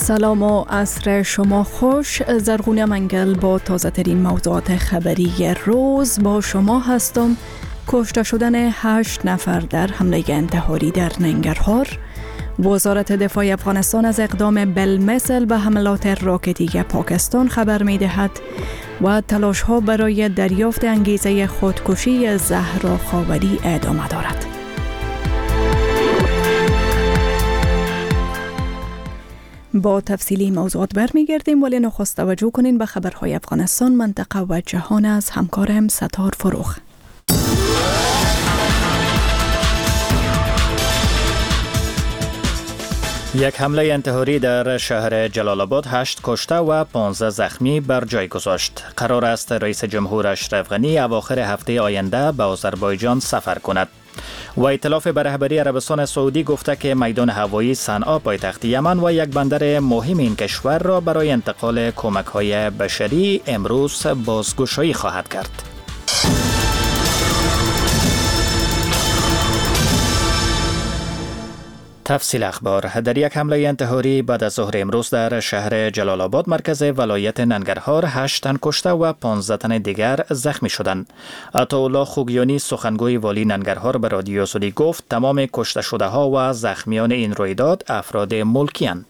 سلام و عصر شما خوش. زرغونه منگل با تازه ترین موضوعات خبری روز با شما هستم. کشته شدن 8 نفر در حمله انتحاری در ننگرهار. وزارت دفاع افغانستان از اقدام بالمثل به حملات راکتی پاکستان خبر می دهد و تلاش ها برای دریافت انگیزه خودکشی زهرا خاوری ادامه دارد. با تفصیلی موضوعات برمیگردیم، ولی نخست توجه کنین به خبرهای افغانستان، منطقه و جهان از همکارم ستار فروخ. یک حمله انتحاری در شهر جلال آباد 8 کشته و 15 زخمی بر جای گذاشت. قرار است رئیس جمهور اشرف غنی اواخر هفته آینده به آذربایجان سفر کند. و ائتلاف به رهبری عربستان سعودی گفته که میدان هوایی صنعا پایتخت یمن و یک بندر مهم این کشور را برای انتقال کمک‌های بشری امروز بازگشایی خواهد کرد. تفصیل اخبار. در یک حمله انتحاری بعد از ظهر امروز در شهر جلال آباد مرکز ولایت ننگرهار 8 تن کشته و 15 تن دیگر زخمی شدند. عطاالله خوگیانی سخنگوی والی ننگرهار به رادیو سعودی گفت تمام کشته شده ها و زخمیان این رویداد افراد ملکی اند.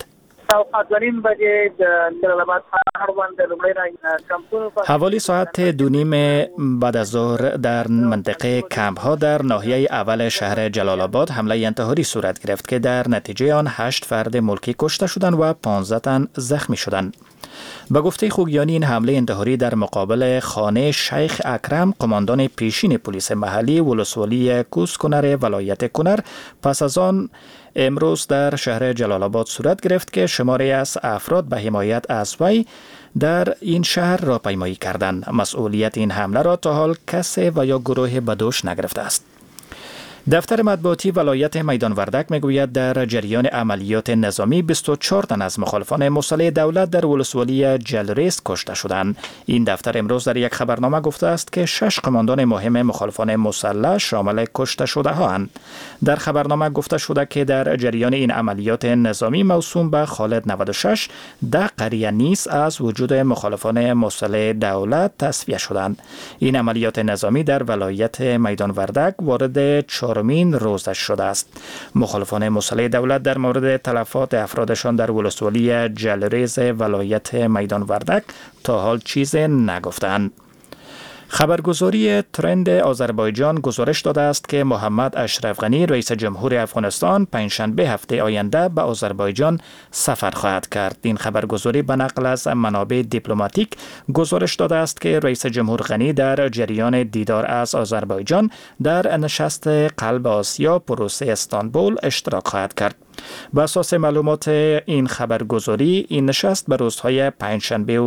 حوالی ساعت 2:30 بعد از ظهر در منطقه کمپ ها در ناحیه اول شهر جلال آباد حمله انتحاری صورت گرفت که در نتیجه آن 8 فرد ملکی کشته شدند و 15 تن زخمی شدند. به گفته خوگیانی این حمله انتحاری در مقابل خانه شیخ اکرم، قماندان پیشین پلیس محلی ولسوالی کوس کنر ولایت کنر، پس از آن امروز در شهر جلال آباد صورت گرفت که شماری از افراد به حمایت از وی در این شهر را پیمایی کردند. مسئولیت این حمله را تا حال کسی و یا گروه به دوش نگرفته است. دفتر مطبوعاتی ولایت میدان وردک میگوید در جریان عملیات نظامی 24 تن از مخالفان مسلح دولت در ولسوالی جلریز کشته شدند. این دفتر امروز در یک خبرنامه گفته است که 6 قماندان مهم مخالفان مسلح شامل کشته شده ها اند. در خبرنامه گفته شده که در جریان این عملیات نظامی موسوم به خالد 96 10 قریه نیز از وجود مخالفان مسلح دولت تصفیه شدند. این عملیات نظامی در ولایت میدان وردک وارد 4مین روزش شده است. مخالفان مسلح دولت در مورد تلفات افرادشان در ولسوالی جلریز ولایت میدان وردک تا حال چیز نگفتند. خبرگزاری ترند آذربایجان گزارش داده است که محمد اشرف غنی رئیس جمهور افغانستان پنجشنبه هفته آینده به آذربایجان سفر خواهد کرد. این خبرگزاری به نقل از منابع دیپلماتیک گزارش داده است که رئیس جمهور غنی در جریان دیدار از آذربایجان در نشست قلب آسیا پروسه استانبول اشتراک خواهد کرد. بر اساس معلومات این خبرگزاری این نشست به روزهای پنجشنبه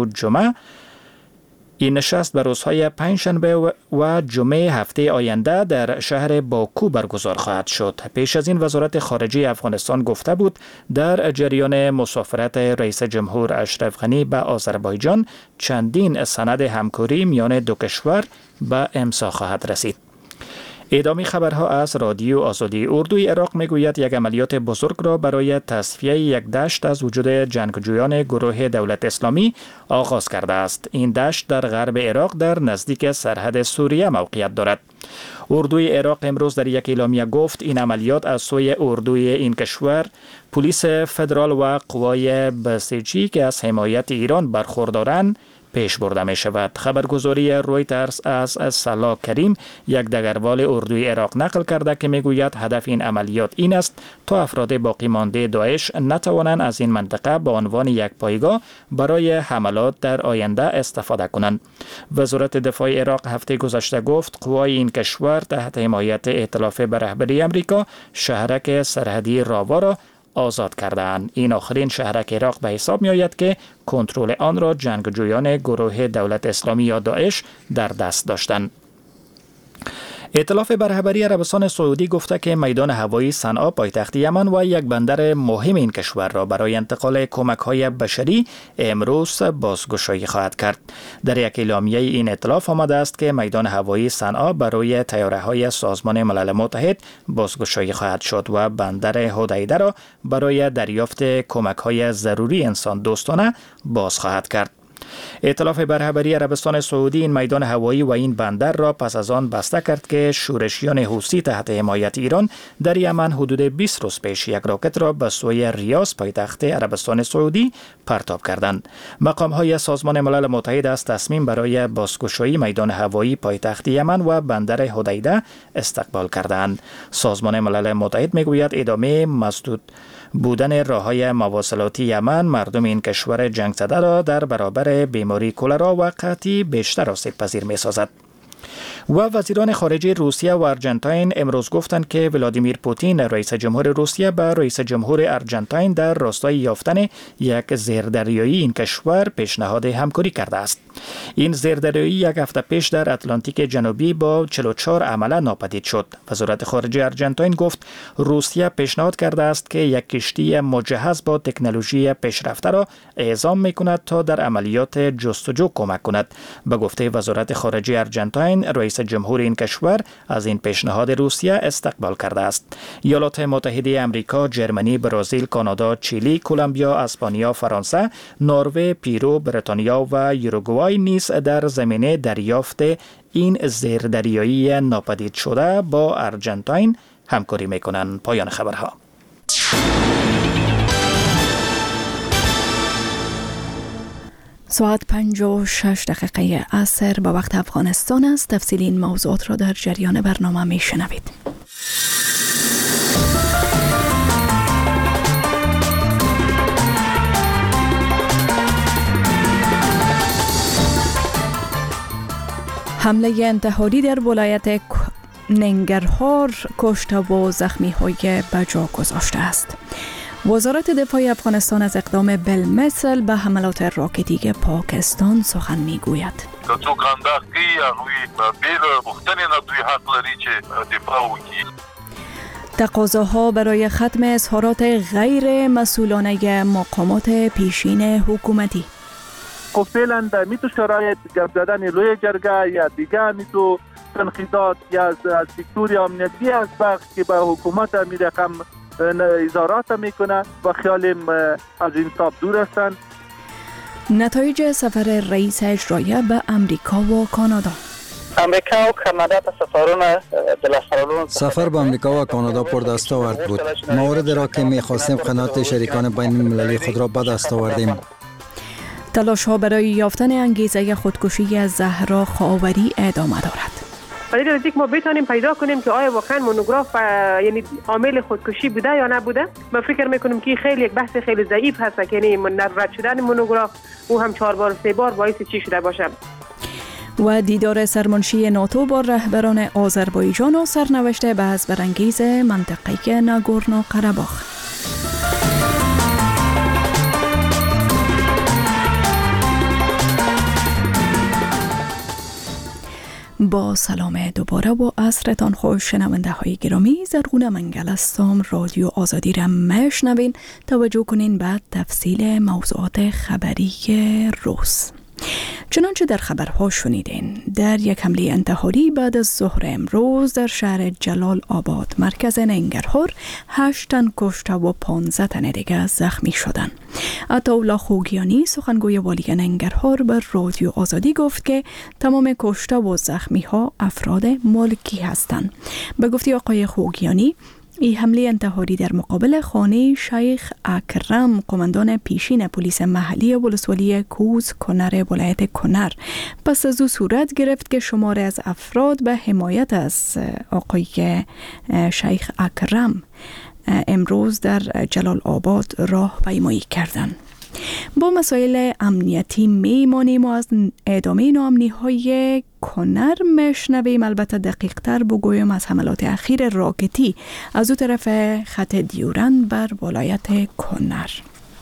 و جمعه هفته آینده در شهر باکو برگزار خواهد شد. پیش از این وزارت خارجه افغانستان گفته بود در جریان مسافرت رئیس جمهور اشرف غنی به آذربایجان چندین سند همکاری میان دو کشور به امضا خواهد رسید. ادامه خبرها از رادیو آزادی اردوی عراق میگوید یک عملیات بزرگ را برای تصفیه یک دشت از وجود جنگجویان گروه دولت اسلامی آغاز کرده است. این دشت در غرب عراق در نزدیک سرحد سوریه موقعیت دارد. اردوی عراق امروز در یک اعلامیه گفت این عملیات از سوی اردوی این کشور، پلیس فدرال و قوای بسیجی که از حمایت ایران برخوردارند پیش برده می شود. خبرگزاری رویترز از صلاح کریم یک دگروال اردوی عراق نقل کرده که می گوید هدف این عملیات این است تا افراد باقی مانده داعش نتوانند از این منطقه به عنوان یک پایگاه برای حملات در آینده استفاده کنند. وزارت دفاع عراق هفته گذشته گفت قوای این کشور تحت حمایت ائتلاف به رهبری امریکا شهرک سرحدی راوا را آزاد کردند. این آخرین شهرک عراق به حساب می آید که کنترل آن را جنگجویان گروه دولت اسلامی یا داعش در دست داشتند. ائتلاف برهبری عربستان سعودی گفته که میدان هوایی صنعا پایتخت یمن و یک بندر مهم این کشور را برای انتقال کمک‌های بشری امروز بازگشایی خواهد کرد. در یک اعلامیه این ائتلاف آمده است که میدان هوایی صنعا برای طیاره‌های سازمان ملل متحد بازگشایی خواهد شد و بندر حدیده را برای دریافت کمک‌های ضروری انسان دوستانه باز خواهد کرد. ائتلاف برهبری عربستان سعودی این میدان هوایی و این بندر را پس از آن بسته کرد که شورشیان حوثی تحت حمایت ایران در یمن حدود 20 روز پیش یک راکت را به سوی ریاض پایتخت عربستان سعودی پرتاب کردند. مقام‌های سازمان ملل متحد از تصمیم برای بازگشایی میدان هوایی پایتخت یمن و بندر حدیده استقبال کردند. سازمان ملل متحد میگوید ادامه مسدود بودن راه‌های مواصلاتی یمن مردم این کشور جنگ زده را در برابر بیماری کلرا و قحطی بیشتر آسیب‌پذیر می‌سازد. و وزیران خارجه روسیه و ارژانتین امروز گفتند که ولادیمیر پوتین رئیس جمهور روسیه به رئیس جمهور ارژانتین در راستای یافتن یک زیردریایی این کشور پیشنهاد همکاری کرده است. این زیردریایی یک هفته پیش در اتلانتیک جنوبی با 44 عمله ناپدید شد. وزارت خارجه ارژانتین گفت روسیه پیشنهاد کرده است که یک کشتی مجهز با تکنولوژی پیشرفته را اعزام می‌کند تا در عملیات جستجو کمک کند. به گفته وزارت خارجه ارژانتین رئیس جمهور این کشور از این پیشنهاد روسیه استقبال کرده است. ایالات متحده آمریکا، ژرمنی، برزیل، کانادا، چیلی، کلمبیا، اسپانیا، فرانسه، نروژ، پیرو، بریتانیا و یوروگوای نیز در زمینه دریافت این زیردریایی ناپدید شده با ارژانتین همکاری می‌کنند. پایان خبرها. ساعت 5:06 عصر به وقت افغانستان است. تفصیل این موضوعات را در جریان برنامه می شنوید. حمله انتحاری در ولایت ننگرهار کشته و زخمی های بجا گذاشته است. وزارت دفاع افغانستان از اقدام بالمثل به حملات راکتی پاکستان سخن میگوید. تقاضاها برای ختم اظهارات غیر مسئولانه مقامات پیشین حکومتی. خب فعلا در میتو شرایط گپ زدن روی جرگه یا دیگه میتو تنقیدات یا از سکتور امنیتی از بخش که به حکومت می رقم اظهارات میکنه و خیالیم از انصاف دور هستند. نتایج سفر رئیس اجرایی به امریکا و کانادا. امریکا و کانادا سفر به امریکا و کانادا پر دستاورد بود. موارد را که می‌خواستیم قناعت شریکان بین المللی خود را به دست آوردیم. تلاش ها برای یافتن انگیزه خودکشی از زهرا خاوری ادامه دارد. برای اینکه ما بتونیم پیدا کنیم که آیا واقعا مونوگراف یعنی عامل خودکشی بوده یا نبوده، من فکر میکنم که خیلی یک بحث خیلی ضعیف هست که یعنی رد شدن مونوگراف او هم 4 بار 3 بار باعث چی شده باشه. و دیدار سرمنشی ناتو با رهبران آذربایجان و سرنوشت بحث برانگیز منطقه ناگورنو قره‌باخ. با سلام دوباره و عصرتان خوش شنونده های گرامی. زرغونه منگل هستم. رادیو آزادی را میشنوین. توجه کنین به تفصیل موضوعات خبری روز. چنانچه در خبرها شنیدین، در یک حمله انتحاری بعد از ظهر امروز در شهر جلال آباد مرکز ننگرهار 8 تن کشته و 15 تن دیگر زخمی شدند. عطاالله خوگیانی سخنگوی والی ننگرهار بر رادیو آزادی گفت که تمام کشته و زخمی ها افراد مالکی هستند. به گفته آقای خوگیانی، این حمله انتحاری در مقابل خانه شیخ اکرم، قماندان پیشین پلیس محلی ولسوالی کوز کنر ولایت کنر، پس از او صورت گرفت که شمار از افراد به حمایت از آقای شیخ اکرم امروز در جلال آباد راه پیمایی کردند. با مسائل امنیتی میمانیم و از ادامه ناامنی های کنر میشنویم. البته دقیق تر بگویم از حملات اخیر راکتی از او طرف خط دیورند بر ولایت کنر.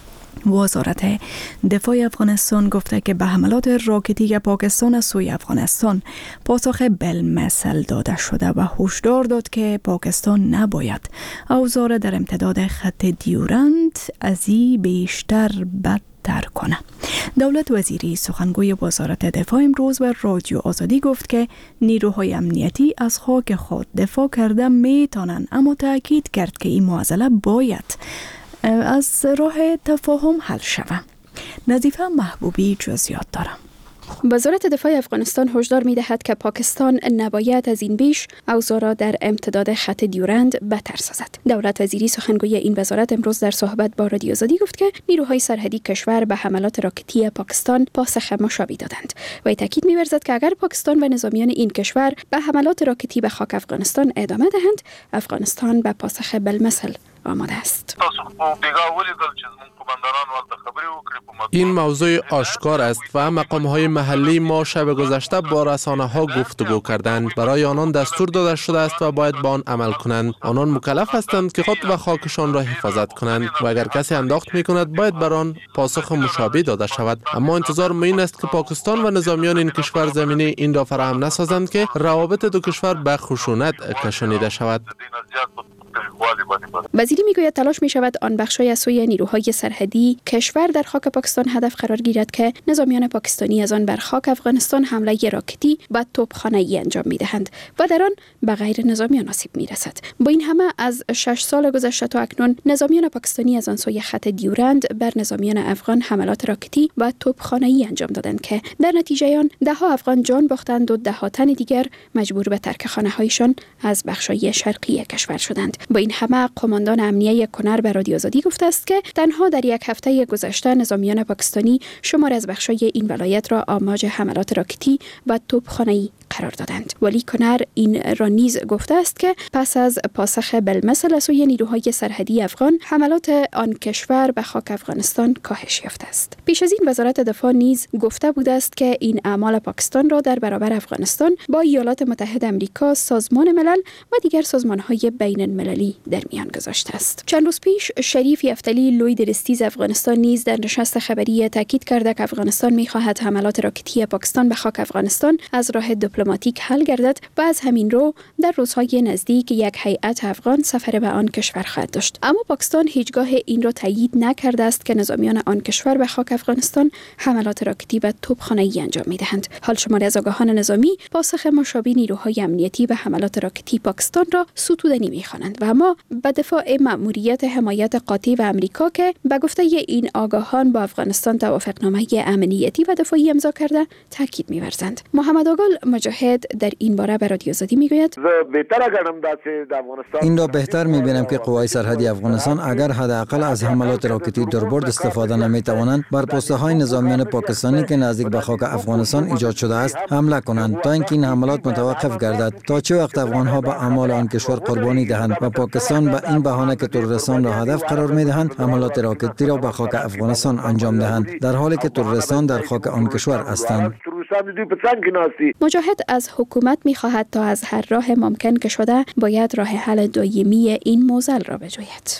وزارت دفاع افغانستان گفته که به حملات راکتی پاکستان از سوی افغانستان پاسخ بالمثل داده شده و هشدار داد که پاکستان نباید اوضاع در امتداد خط دیورند از این بیشتر بدتر کنه. دولت وزیری سخنگوی وزارت دفاع امروز به رادیو آزادی گفت که نیروهای امنیتی از خاک خود دفاع کرده میتونن، اما تاکید کرد که این معضله باید از راه تفاهم حل شود. نظیفه محبوبی جزئیات دارم. وزارت دفاع افغانستان هشدار می‌دهد که پاکستان نباید از این بیش اوضاع را در امتداد خط دیورند بدتر سازد. دولت وزیری سخنگوی این وزارت امروز در صحبت با رادیو آزادی گفت که نیروهای سرحدی کشور به حملات راکتی پاکستان پاسخ مشابه دادند و تاکید می‌ورزد که اگر پاکستان و نظامیان این کشور به حملات راکتی به خاک افغانستان ادامه دهند، افغانستان به پاسخ بالمثل آماده است. این موضوع آشکار است و مقام‌های محلی ما شب گذشته با رسانه‌ها گفتگو کردند. برای آنان دستور داده شده است و باید با آن عمل کنند. آنان مکلف هستند که خود و خاکشان را حفاظت کنند و اگر کسی انداخت می‌کند باید بر آن پاسخ مشابه داده شود. اما انتظار ما این است که پاکستان و نظامیان این کشور زمینه این را فراهم نسازند که روابط دو کشور به خشونت کشانیده شود. وزیری میگوید تلاش می شود آن بخشای از سوی نیروهای سرحدی کشور در خاک پاکستان هدف قرار گیرد که نظامیان پاکستانی از آن بر خاک افغانستان حمله راکتی و توپخانه‌ای انجام می دهند و در آن به غیر نظامیان آسیب می رسد. با این همه از 6 سال گذشته تا اکنون نظامیان پاکستانی از آن سوی خط دیورند بر نظامیان افغان حملات راکتی و توپخانه‌ای انجام دادند که در نتیجه آن ده‌ها افغان جان باختند و ده‌ها تن دیگر مجبور به ترک خانه‌هایشان از بخشای شرقی کشور شدند. با این همه قماندان امنیه کنر به رادیو آزادی گفته است که تنها در یک هفته گذشته نظامیان پاکستانی شمار از بخشای این ولایت را آماج حملات راکتی و توپخانه‌ای قرار دادند. ولی کنر این را نیز گفته است که پس از پاسخ بالمثل از سوی نیروهای سرحدی افغان حملات آن کشور به خاک افغانستان کاهش یافته است. پیش از این وزارت دفاع نیز گفته بوده است که این اعمال پاکستان را در برابر افغانستان با ایالات متحده آمریکا، سازمان ملل و دیگر سازمان‌های بین المللی در میان گذاشته است. چند روز پیش شریف یفتلی لوی درستیز افغانستان نیز در نشست خبری تاکید کرده که افغانستان می‌خواهد حملات راکتی پاکستان به خاک افغانستان از راه دیپلماتیک حل گردد و از همین رو در روزهای نزدیک یک هیئت افغان سفر به آن کشور خواهد داشت. اما پاکستان هیچگاه این را تایید نکرده است که نظامیان آن کشور به خاک افغانستان حملات راکتی و توپخانه‌ای انجام می‌دهند. حال شماری از آگاهان نظامی پاسخ مشابه نیروهای امنیتی به حملات راکتی پاکستان را ستودنی می‌خوانند و اما به دفاع مأموریت حمایت قاطع و آمریکا که به گفته این آگاهان با افغانستان توافقنامه امنیتی و دفاعی امضا کرده تاکید می‌ورزند. محمد آگل مجاهد در این باره به رادیو آزادی میگوید این را بهتر می‌بینم که قوای سرحدی افغانستان اگر حداقل از حملات راکتی دربرد استفاده نمی‌توانند بر پست‌های نظامیان پاکستانی که نزدیک به خاک افغانستان ایجاد شده است حمله کنند تا اینکه این حملات متوقف گردد. تا چه وقت افغان‌ها به اعمال آن کشور قربانی دهند و پاکستان به این بهانه که تروریستان را هدف قرار می‌دهند حملات راکتی را به خاک افغانستان انجام دهند در حالی که تروریستان در خاک آن کشور هستند. مجاهد از حکومت می‌خواهد تا از هر راه ممکن که شده باید راه حل دایمی این معضل را بجوید.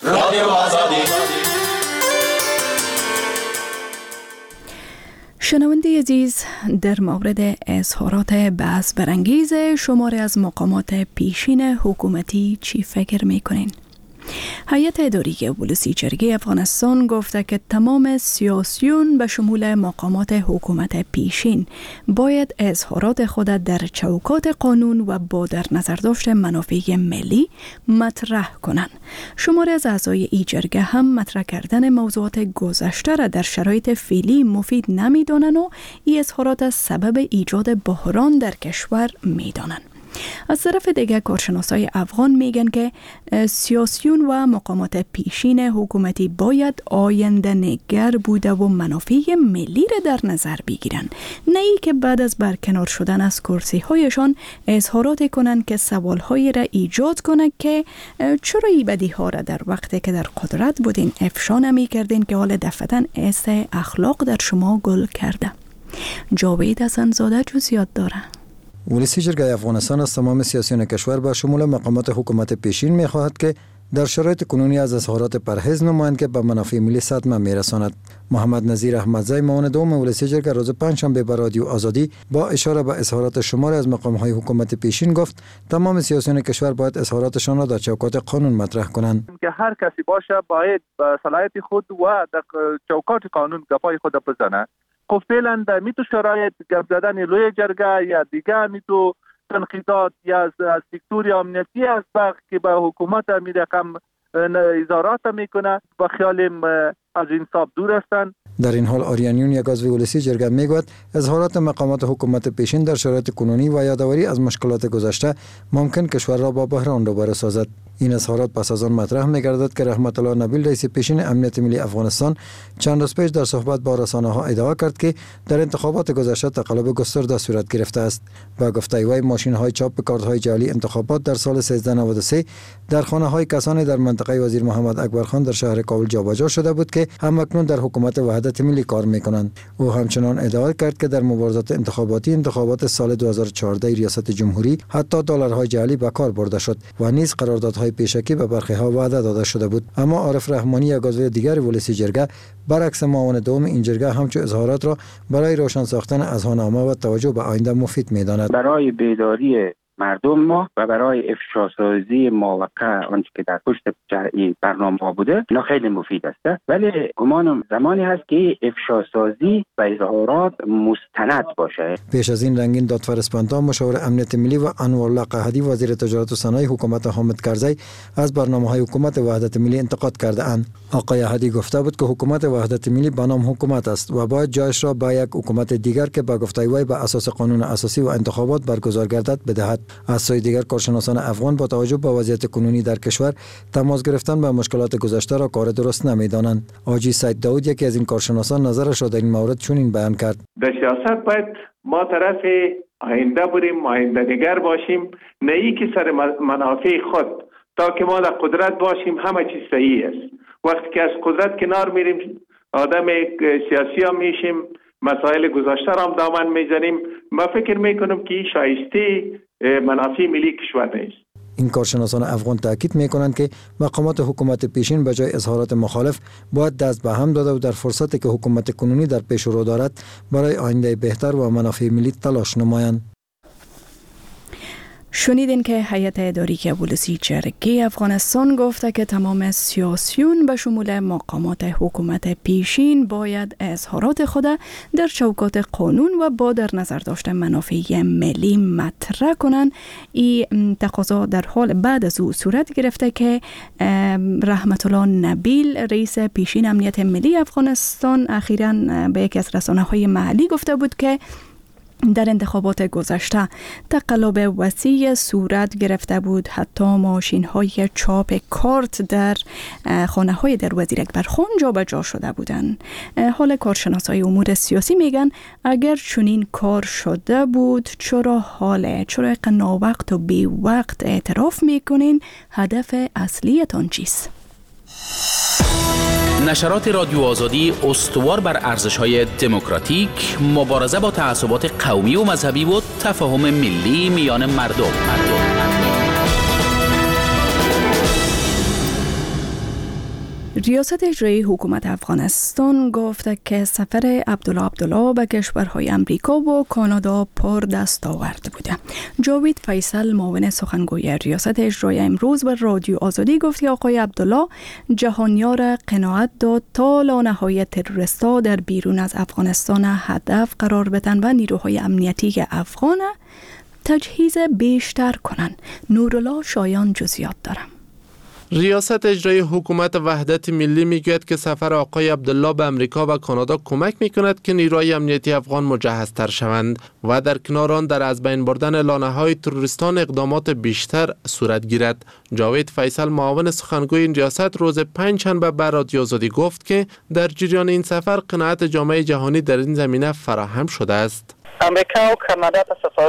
شنونده عزیز، در مورد اظهارات بحث برانگیز شماری از مقامات پیشین حکومتی چی فکر می‌کنین؟ هیئت اداری ولسی جرگه افغانستان گفته که تمام سیاسیون به شمول مقامات حکومت پیشین باید اظهارات خود در چوکات قانون و با در نظر داشت منافع ملی مطرح کنند. شماری از اعضای این جرگه هم مطرح کردن موضوعات گذشته را در شرایط فعلی مفید نمی‌دانند و این اظهارات از سبب ایجاد بحران در کشور می‌دانند. از طرف دیگر کارشناسای افغان میگن که سیاسیون و مقامات پیشین حکومتی باید آینده نگر بوده و منافع ملی را در نظر بگیرن، نه ای که بعد از برکنار شدن از کرسی هایشان اظهارات کنند که سوال هایی را ایجاد کنند که چرا این بدی ها را در وقتی که در قدرت بودین افشا نمی کردین که حال دفتن ایست اخلاق در شما گل کرده. جاوید حسن‌زاده جزئیات داره. ولسی جرگه افغانستان از تمام سیاسیون کشور به شمول مقامات حکومت پیشین می‌خواهد که در شرایط کنونی از اظهارات پرهیز نمایند که به منافع ملی صدمه میرساند. محمد نظیر احمدزی معاون دوم ولسی جرگه روز پنجشنبه به رادیو آزادی با اشاره به اظهارات شماری از مقام‌های حکومت پیشین گفت تمام سیاسیون کشور باید اظهاراتشان را در چوکات قانون مطرح کنند. که هر کسی باشه باید به صلاحیت خود و در چوکات قانون گپای خود بزنه. خب فعلا در میتو شرایط گپ زدن لوی جرگه یا دیگه میتو تنقیدات یا از سکتور امنیتی از وقت که به حکومت می رقم اظهارات میکنه با خیالیم از انصاف دور هستند. در این حال آریانیون یک عضو ولسی جرگه میگوید اظهارات مقامات حکومت پیشین در شرایط کنونی و یادآوری از مشکلات گذشته ممکن کشور را با بحران روبرو سازد. این اظهارات پس از آن مطرح می‌گردد که رحمت الله نبیل رئیس پیشین امنیت ملی افغانستان چند روز پیش در صحبت با رسانه‌ها ادعا کرد که در انتخابات گذشته تقلب گسترده صورت گرفته است. با گفته وی ماشین‌های چاپ کارت‌های جعلی انتخابات در سال 1393 در خانه‌های کسانی در منطقه وزیر محمد اکبر خان در شهر کابل جابجا شده بود که همکنون در حکومت وحدت ملی کار می‌کنند. او همچنان ادعا کرد که در مبارزات انتخاباتی انتخابات سال 2014 ریاست جمهوری حتی دلارهای جعلی به کار برده شد و نیز قراردادهای پیشکی به برخی‌ها وعده داده شده بود. اما عارف رحمانی یک عضو دیگر ولسی جرگه برعکس معاون دوم این جرگه همچون اظهارات را برای روشن ساختن اذهان‌آمه و توجه به آینده مفید می‌داند. برای بیداری مردم ما و برای افشاسازی ماوقع آنچه که در پشت این برنامه ها بوده اینا خیلی مفید است، ولی گمانم زمانی هست که افشاسازی و اظهارات مستند باشه. پیش از این رنگین دادفر اسپانتا مشاور امنیت ملی و انورالله قحدی وزیر تجارت و صنایع حکومت حامد کرزی از برنامه‌های حکومت وحدت ملی انتقاد کرده اند. آقای احدی گفته بود که حکومت وحدت ملی به نام حکومت است و باید جایش را به یک حکومت دیگر که با گفته وی به اساس قانون اساسی و انتخابات برگزار گردد بدهد. از سوی دیگر کارشناسان افغان با توجه به وضعیت کنونی در کشور تماس گرفتن به مشکلات گذشته را کار درست نمی‌دانند. حاجی سید داود یکی از این کارشناسان نظرش را در این مورد چنین بیان کرد: در سیاست باید ما طرف آینده بریم، آینده نگر باشیم، نه ای که سر منافع خود تا که ما در قدرت باشیم همه چیز صحیح است. وقتی که از قدرت کنار میریم آدم سیاسی هم میشیم، مسائل گذشته را هم دامن میزنیم. ما فکر میکنم که شایسته منافع ملی کشور نیست. این کارشناسان افغان تاکید میکنند که مقامات حکومت پیشین به جای اظهارات مخالف باید دست به هم داده و در فرصتی که حکومت کنونی در پیش رو دارد برای آینده بهتر و منافع ملی تلاش نمایند. شنیدین که هیئت اداری ولسی جرگه افغانستان گفته که تمام سیاسیون به شمول مقامات حکومت پیشین باید اظهارات خود در چوکات قانون و با در نظر داشتن منافع ملی مطرح کنند. این تقاضا در حال بعد از او صورت گرفته که رحمت الله نبیل رئیس پیشین امنیت ملی افغانستان اخیراً به یکی از رسانه‌های محلی گفته بود که در انتخابات گذشته تقلب وسیع صورت گرفته بود. حتی ماشین‌های چاپ کارت در خانه‌های در وزیر اکبر خان جابجا شده بودند. حال کارشناسای امور سیاسی میگن اگر چنین کار شده بود چرا ناوقت و بی وقت اعتراف میکنین؟ هدف اصلیتان چیست؟ نشرات رادیو آزادی استوار بر ارزش‌های دموکراتیک، مبارزه با تعصبات قومی و مذهبی و تفاهم ملی میان مردم. ریاست اجرایی حکومت افغانستان گفته که سفر عبدالله به کشورهای امریکا و کانادا پر دستاورد بوده. جاوید فیصل معاون سخنگوی ریاست اجرایی امروز به رادیو آزادی گفت که آقای عبدالله جهانی‌ها را قناعت داد تا لانه‌های تروریستا در بیرون از افغانستان هدف قرار بدن و نیروهای امنیتی افغان تجهیز بیشتر کنند. نورالله شایان جزئیات دارم. ریاست اجرایی حکومت وحدت ملی میگوید که سفر آقای عبدالله به امریکا و کانادا کمک میکند که نیروهای امنیتی افغان مجهزتر شوند و در کنار آن در از بین بردن لانه‌های تروریستان اقدامات بیشتر صورت گیرد. جاوید فیصل معاون سخنگوی این ریاست روز پنجشنبه به رادیو آزادی گفت که در جریان این سفر قناعت جامعه جهانی در این زمینه فراهم شده است. امریکا و کانادا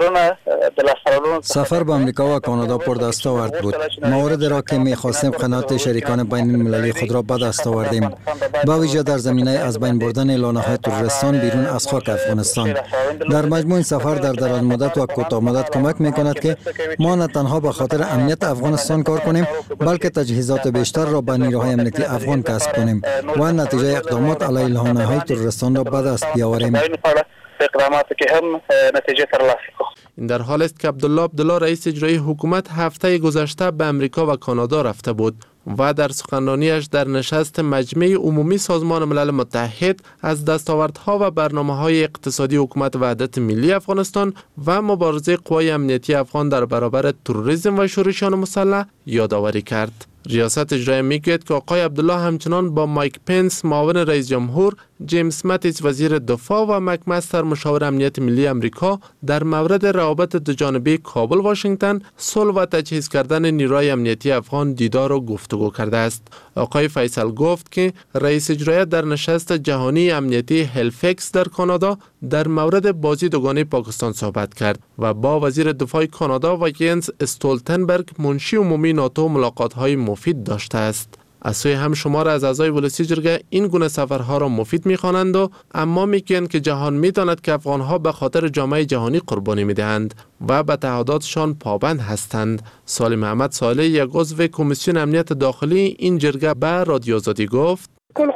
سفر به امریکا و کانادا پر دستاورد بود. موارد را که می‌خواستیم قناعت شریکان بین المللی خود را به دست آوردیم، به ویژه در زمینه از بین بردن لانه‌های تروریستان بیرون از خاک افغانستان. در مجموع این سفر در دراز مدت و کوتاه مدت کمک می‌کند که ما نه تنها به خاطر امنیت افغانستان کار کنیم، بلکه تجهیزات بیشتر را به نیروهای امنیتی افغان کسب کنیم و نتیجه اقدامات علیه لانه‌های تروریستان را به دست بیاوریم. اقداماتی که هم نتیجه ترلاسه کنیم. این در حال است که عبدالله رئیس اجرایی حکومت هفته گذشته به امریکا و کانادا رفته بود و در سخنرانیش در نشست مجمع عمومی سازمان ملل متحد از دستاوردها و برنامه‌های اقتصادی حکومت وحدت ملی افغانستان و مبارزه قوای امنیتی افغان در برابر تروریسم و شورشیان مسلح یادآوری کرد. ریاست اجرایی میگوید که آقای عبدالله همچنان با مایک پنس معاون رئیس جمهور، جیمز ماتیس وزیر دفاع و مکمستر مشاور امنیت ملی امریکا در مورد روابط دوجانبه کابل واشنگتن صلح و تجهیز کردن نیروهای امنیتی افغان دیدار و گفتگو کرده است. آقای فیصل گفت که رئیس اجرایی در نشست جهانی امنیتی هلیفکس در کانادا در مورد بازی دوگانه پاکستان صحبت کرد و با وزیر دفاع کانادا و ینس استولتنبرگ منشی عمومی ناتو ملاقات‌های مفید داشته است. از سوی هم شمار از اعضای ولسی جرگه این گونه سفرها را مفید می‌خوانند و اما میگویند که جهان می‌داند که افغان‌ها به خاطر جامعه جهانی قربانی می‌دهند و به تعهداتشان پابند هستند. سالم احمد صالح، یک عضو کمیسیون امنیت داخلی این جرگه، به رادیو آزادی گفت: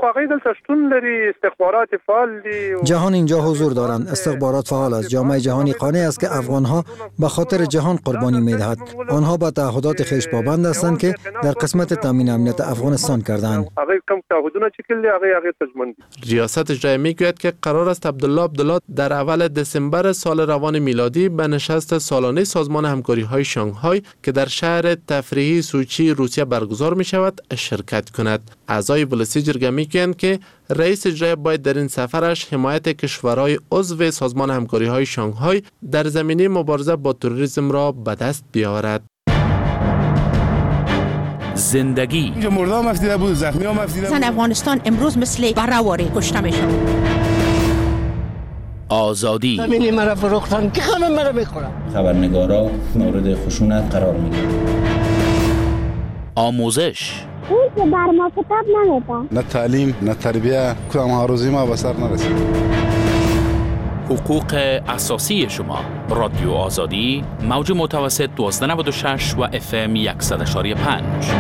جهان اینجا حضور دارند. استخبارات فعال است. جامعه جهانی قانع است که افغانها به خاطر جهان قربانی می‌دهند. آنها به تعهدات خویش پابند هستند که در قسمت تامین امنیت افغانستان کردند. ریاست اجرایی میگوید که قرار است عبدالله در اول دسامبر سال روان میلادی به نشست سالانه سازمان همکاری‌های شانگهای که در شهر تفریحی سوچی روسیه برگزار می‌شود شرکت کند. اعضای ولسی جرگه میگویند که رئیس اجرایی باید در این سفرش حمایت کشورهای عضو سازمان همکاری‌های شانگهای در زمینه مبارزه با تروریسم را به دست بیاورد. زندگی مردم افتیده بود، زخمی هم افتیده بود. افغانستان امروز مثل برآوری کشته میشه. آزادی همین مرا فروختن که همه مرا میخورن. خبرنگارا مورد خشونت قرار میگیرن. آموزش اون که بر ما کتاب نمیده. نه تعلیم نه تربیه، کدام آرزوی ما به سر نرسید. حقوق اساسی شما. رادیو آزادی، موج متوسط 1296 و FM 100.5.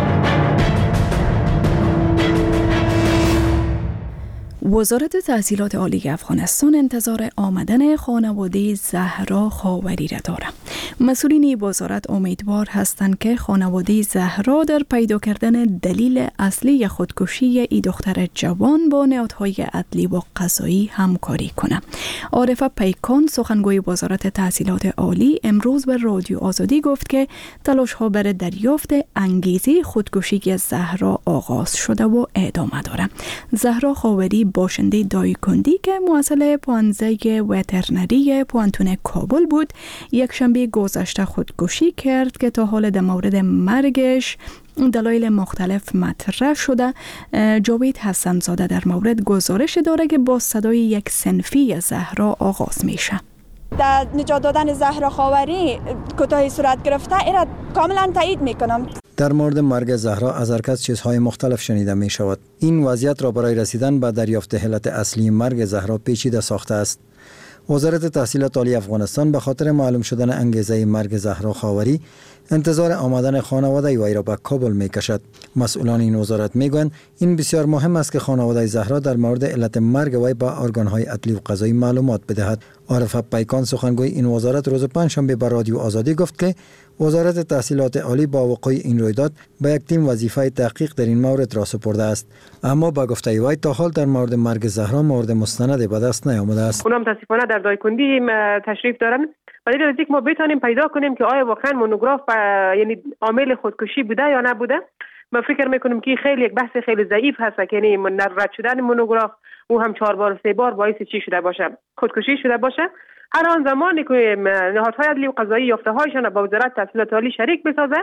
وزارت تحصیلات عالی افغانستان انتظار آمدن خانواده زهرا خاوری را دارد. مسئولین وزارت امیدوار هستند که خانواده زهرا در پیدا کردن دلیل اصلی خودکشی ای دختر جوان با نهادهای عدلی و قضایی همکاری کنند. عارفه پیکان، سخنگوی وزارت تحصیلات عالی، امروز به رادیو آزادی گفت که تلاش‌ها برای دریافت انگیزه خودکشی زهرا آغاز شده و ادامه دارد. زهرا خاوری باشنده دایکندی که محصل پانزه وترنری پوانتون کابل بود، یک شنبه گذشته خودکشی کرد که تا حال در مورد مرگش دلایل مختلف مطرح شده. جاوید حسن‌زاده در مورد گزارش داره که با صدای یک صنفی زهرا آغاز میشه. در نجات دادن زهرا خاوری کوتاهی صورت گرفته، این را کاملا تایید میکنم. در مورد مرگ زهرا از هر کس چیزهای مختلف شنیده می شود. این وضعیت را برای رسیدن به دریافت علت اصلی مرگ زهرا پیچیده ساخته است. وزارت تحصیلات عالی افغانستان به خاطر معلوم شدن انگیزه مرگ زهرا خاوری انتظار آمدن خانواده وی را به کابل می کشد. مسئولان این وزارت می گویند این بسیار مهم است که خانواده زهرا در مورد علت مرگ وی به ارگانهای عدلی و قضایی معلومات بدهد. عارفه پیکان، سخنگوی این وزارت، روز پنجشنبه به رادیو آزادی گفت که وزارت تحصیلات عالی با وقوع این رویداد به یک تیم وظیفه تحقیق در این مورد را سپرده است، اما با گفته وی تا حال در مورد مرگ زهرا مورد مستند به دست نیامده است. اونم متاسفانه در دایکندی تشریف دارن. ولی از اینکه ما بتونیم پیدا کنیم که آیا واقعا مونوگراف یعنی عامل خودکشی بوده یا نبوده، ما فکر میکنیم که خیلی یک بحث خیلی ضعیف هست که یعنی رد شدن مونوگراف او هم 4 بار 3 بار باعث چی شده باشه، خودکشی شده باشه. هر آن زمانی که نهادهای عدلی و قضایی یافته‌هایشان با وزارت تحصیلات عالی شریک بسازه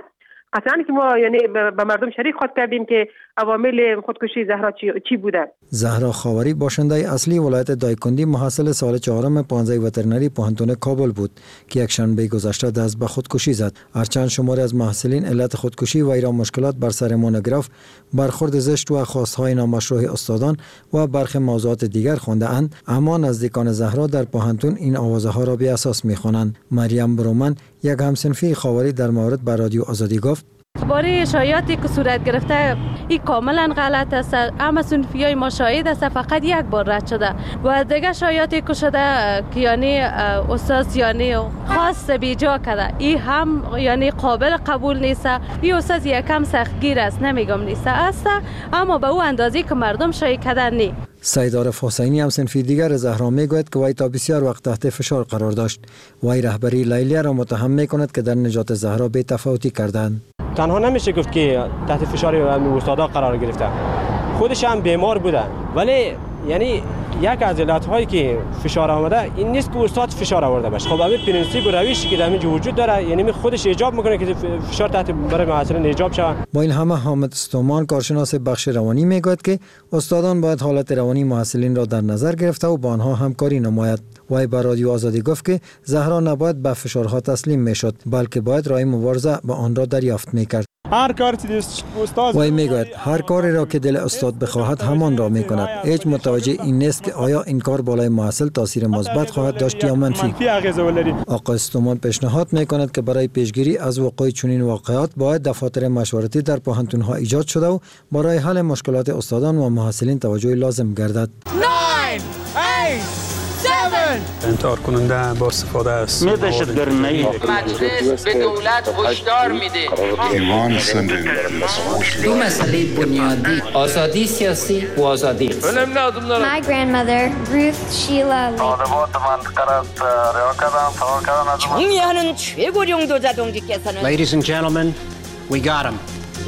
قطعا که ما یعنی به مردم شریک خود کردیم که عوامل خودکشی زهرا چی بوده. زهرا خاوری باشنده اصلی ولایت دایکندی محصل سال 4 پانزه وترنری پوهنتون کابل بود که یک شنبه گذشته دست به خودکشی زد. هرچند شماری از محصلین علت خودکشی و ایران مشکلات بر سر مونوگراف، برخورد زشت و خواستهای نامشروع استادان و برخی موضوعات دیگر خوانده اند، اما نزدیکان زهرا در پوهنتون این آوازه ها را بی اساس می‌خوانند. مریم برومن، یک همسنفی خاوری، در مورد به رادیو آزادی گفت: باره شایعاتی که صورت گرفته این کاملا غلط است. اما صنفیای ما شاهد است فقط یک بار رد شده و دیگه شایعاتی که شده که یعنی استاد یعنی خاص بیجا کرده، این هم یعنی قابل قبول نیست. این استاد یکم سختگیر است، نمیگم نیست است، اما به او اندازی که مردم شایع کردن نی. سید عارف حسینی هم صنفی دیگر زهرا میگوید که وی تا بسیار وقت تحت فشار قرار داشت. وی رهبری لیلیه را متهم میکند که در نجات زهرا بی تفاوتی کردند. تنها نمیشه گفت که تحت فشار استادا قرار گرفته، خودش هم بیمار بوده، ولی یعنی یک از علت‌هایی که فشار آمده این نیست که استاد فشار آورده باشه. خب همین پرینسیپ و روشی که در اینجا وجود داره، یعنی خودش ایجاب میکنه که فشار تحت برای محصلین ایجاب شود. با این همه حامد استومان، کارشناس بخش روانی، میگوید که استادان باید حالت روانی محصلین را در نظر گرفته و با آنها همکاری نماید. وی به رادیو آزادی گفت که زهرا نباید به فشارها تسلیم میشد، بلکه باید راه مبارزه با آن را دریافت میکرد. هر کاری استاد وی میگوید هر کاری را که دل استاد بخواهد همان را میکند. هیچ متوجه این نیست که آیا این کار بالای محصل تاثیر مثبت خواهد داشت یا منفی. آقای استومان پیشنهاد میکند که برای پیشگیری از وقوع چنین واقعات باید دفاتر مشورتی در پوهنتون‌ها ایجاد شده و برای حل مشکلات استادان و محصلین توجه لازم گردد. 9 8 7 انتحار کننده با استفاده از دهشتگری. مجلس به دولت هشدار میده. دو مسئله بنیادی: آزادی سیاسی و آزادی. My grandmother, Ruth Sheila Lee. 정의하는 최고령 도자동지께서는 Ladies and gentlemen, we got him.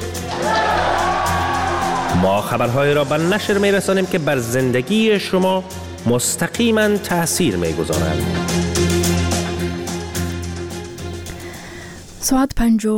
ما خبرهای را به نشر می‌رسانیم که بر زندگی شما مستقیما تأثیر می‌گذارند. ساعت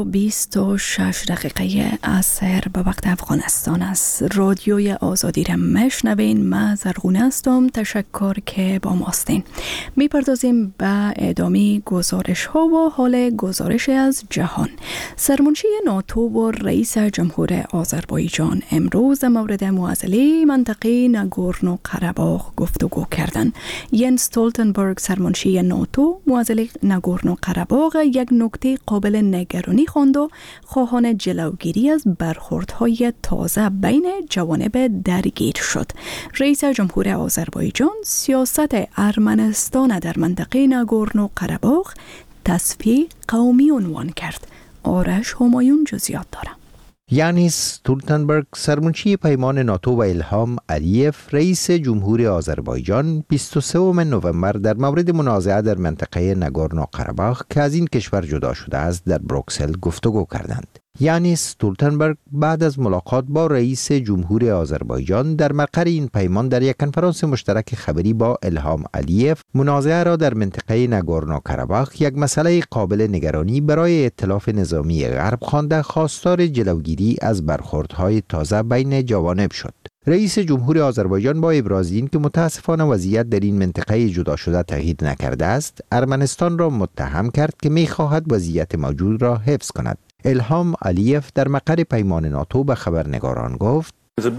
5:26 عصر به وقت افغانستان است. رادیوی آزادی را میشنوین. من زرغونه هستم. تشکر که با ما هستین. میپردازیم به ادامه گزارش ها و حال گزارش از جهان. سرمنشی ناتو و رئیس جمهور آذربایجان امروز در مورد معضله منطقه ناگورنو قره‌باغ گفتگو کردند. ینس استولتنبرگ، سرمنشی ناتو، معضله ناگورنو قره‌باغ یک نکته قابل نگرانی خواند و خواهان جلوگیری از برخوردهای تازه بین جوانب درگیر شد. رئیس جمهور آذربایجان سیاست ارمنستان در منطقه ناگورنو قره‌باغ تصفیه قومی عنوان کرد. آرش همایون جزئیات دارد. یانیس استولتنبرگ، سرمنشی پیمان ناتو، و الهام علیف، رئیس جمهور آذربایجان، 23 نوامبر در مورد منازعه در منطقه ناگورنو قره‌باغ که از این کشور جدا شده است در بروکسل گفتگو کردند. یانیس استولتنبرگ بعد از ملاقات با رئیس جمهور آذربایجان در مقر این پیمان در یک کنفرانس مشترک خبری با الهام علیف، منازعه را در منطقه ناگورنو قره‌باغ یک مسئله قابل نگرانی برای ائتلاف نظامی غرب خوانده خواستار جلوگیری از برخوردهای تازه بین جوانب شد. رئیس جمهور آذربایجان با ابراز این که متاسفانه وضعیت در این منطقه جدا شده تغییر نکرده است، ارمنستان را متهم کرد که می‌خواهد وضعیت موجود را حفظ کند. الهام علیف در مقر پیمان ناتو به خبرنگاران گفت: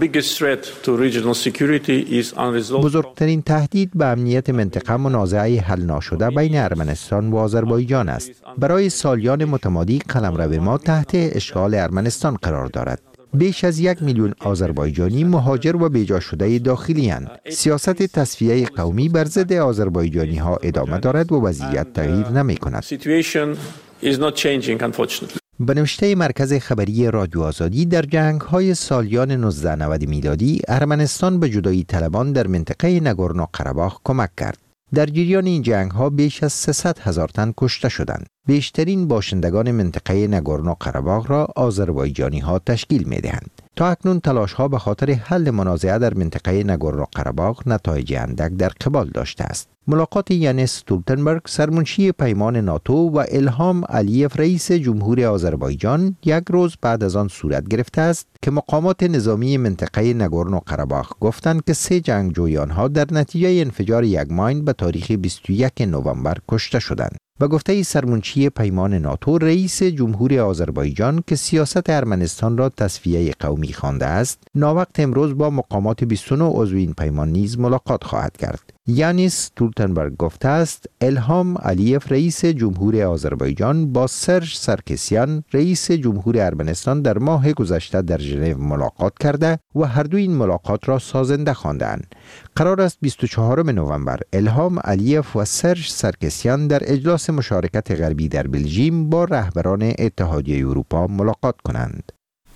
بزرگترین تهدید به امنیت منطقه منازعه حل ناشده بین ارمنستان و آذربایجان است. برای سالیان متمادی قلمرو ما تحت اشغال ارمنستان قرار دارد. بیش از 1 میلیون آذربایجانی مهاجر و بیجا شده داخلی اند. سیاست تصفیه قومی بر ضد آذربایجانی ها ادامه دارد و وضعیت تغییر نمی کند. به نوشته مرکز خبری رادیو آزادی، در جنگ‌های سالیان 1990 میلادی ارمنستان به جدایی طلبان در منطقه ناگورنو قره‌باغ کمک کرد. در جریان این جنگ‌ها بیش از 300,000 تن کشته شدند. بیشترین باشندگان منطقه ناگورنو قره‌باغ را آذربایجانی ها تشکیل می دهند. تا اکنون تلاش ها به خاطر حل منازعه در منطقه ناگورنو قره‌باغ نتایج اندک در قبال داشته است. ملاقات ینس استولتنبرگ سرمنشی پیمان ناتو و الهام علیف رئیس جمهور آذربایجان یک روز بعد از آن صورت گرفته است که مقامات نظامی منطقه ناگورنو قره‌باغ گفتند که 3 جنگجوی آنها در نتیجه انفجار یک ماین به تاریخ 21 نوامبر کشته شدند. و گفته سرمنشی پیمان ناتو رئیس جمهور آذربایجان که سیاست ارمنستان را تصفیه قومی خوانده است، ناوقت امروز با مقامات 29 عضو این پیمان نیز ملاقات خواهد کرد. یانیس استولتنبرگ گفته است الهام علیف رئیس جمهور آذربایجان با سرژ سرکسیان رئیس جمهور ارمنستان در ماه گذشته در ژنو ملاقات کرده و هر دو این ملاقات را سازنده خواندند. قرار است 24 نوامبر الهام علیف و سرژ سرکسیان در اجلاس مشارکت غربی در بلژیم با رهبران اتحادیه اروپا ملاقات کنند.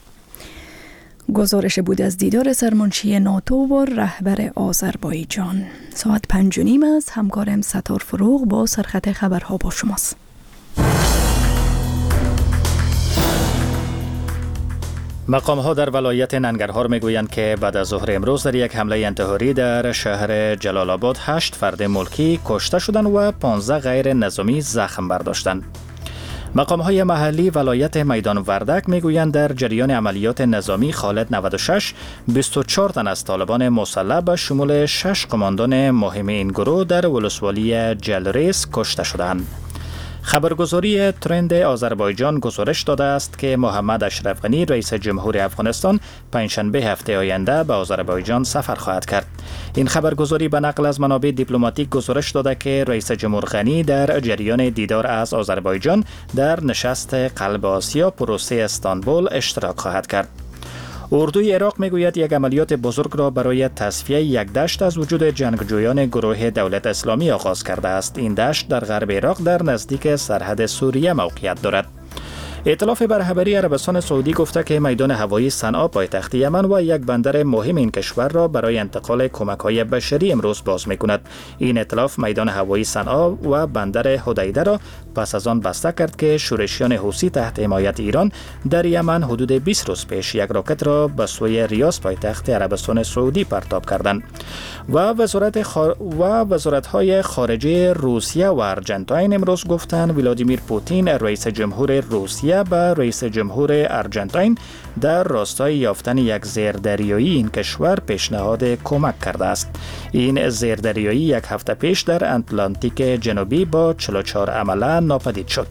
گزارش بود از دیدار سرمنشی ناتو و رهبر آذربایجان. ساعت 5:30 است. همکارم ستار فروغ با سرخط خبرها با شماست. مقام‌ها در ولایت ننگرهار میگویند که بعد از ظهر امروز در یک حمله انتحاری در شهر جلال آباد 8 فرد ملکی کشته شدند و 15 غیر نظامی زخم برداشتند. مقام‌های محلی ولایت میدان وردک میگویند در جریان عملیات نظامی خالد 96 24 تن از طالبان مسلح به شمول 6 قماندان مهم این گروه در ولسوالی جلریس کشته شدند. خبرگزاری ترند آذربایجان گزارش داده است که محمد اشرف غنی رئیس جمهور افغانستان پنجشنبه هفته آینده به آذربایجان سفر خواهد کرد. این خبرگزاری به نقل از منابع دیپلماتیک گزارش داده که رئیس جمهور غنی در جریان دیدار از آذربایجان در نشست قلب آسیا پروسه استانبول اشتراک خواهد کرد. اردوی عراق میگوید یک عملیات بزرگ را برای تصفیه یک دشت از وجود جنگجویان گروه دولت اسلامی آغاز کرده است. این دشت در غرب عراق در نزدیک سرحد سوریه موقعیت دارد. ائتلاف برهبری عربستان سعودی گفته که میدان هوایی صنعا پایتخت یمن و یک بندر مهم این کشور را برای انتقال کمک‌های بشری امروز باز می‌کند. این ائتلاف میدان هوایی صنعا و بندر حدیده را پس از آن بسته کرد که شورشیان حوثی تحت حمایت ایران در یمن حدود 20 روز پیش یک راکت را به سوی ریاض پایتخت عربستان سعودی پرتاب کردند. وزارت‌های خارجه روسیه و آرژانتین امروز گفتند ولادیمیر پوتین رئیس جمهور روسیه به رئیس جمهور آرژانتین در راستای یافتن یک زیردریایی این کشور پیشنهاد کمک کرده است. این زیردریایی یک هفته پیش در اتلانتیک جنوبی با 44 عمله ناپدید شد.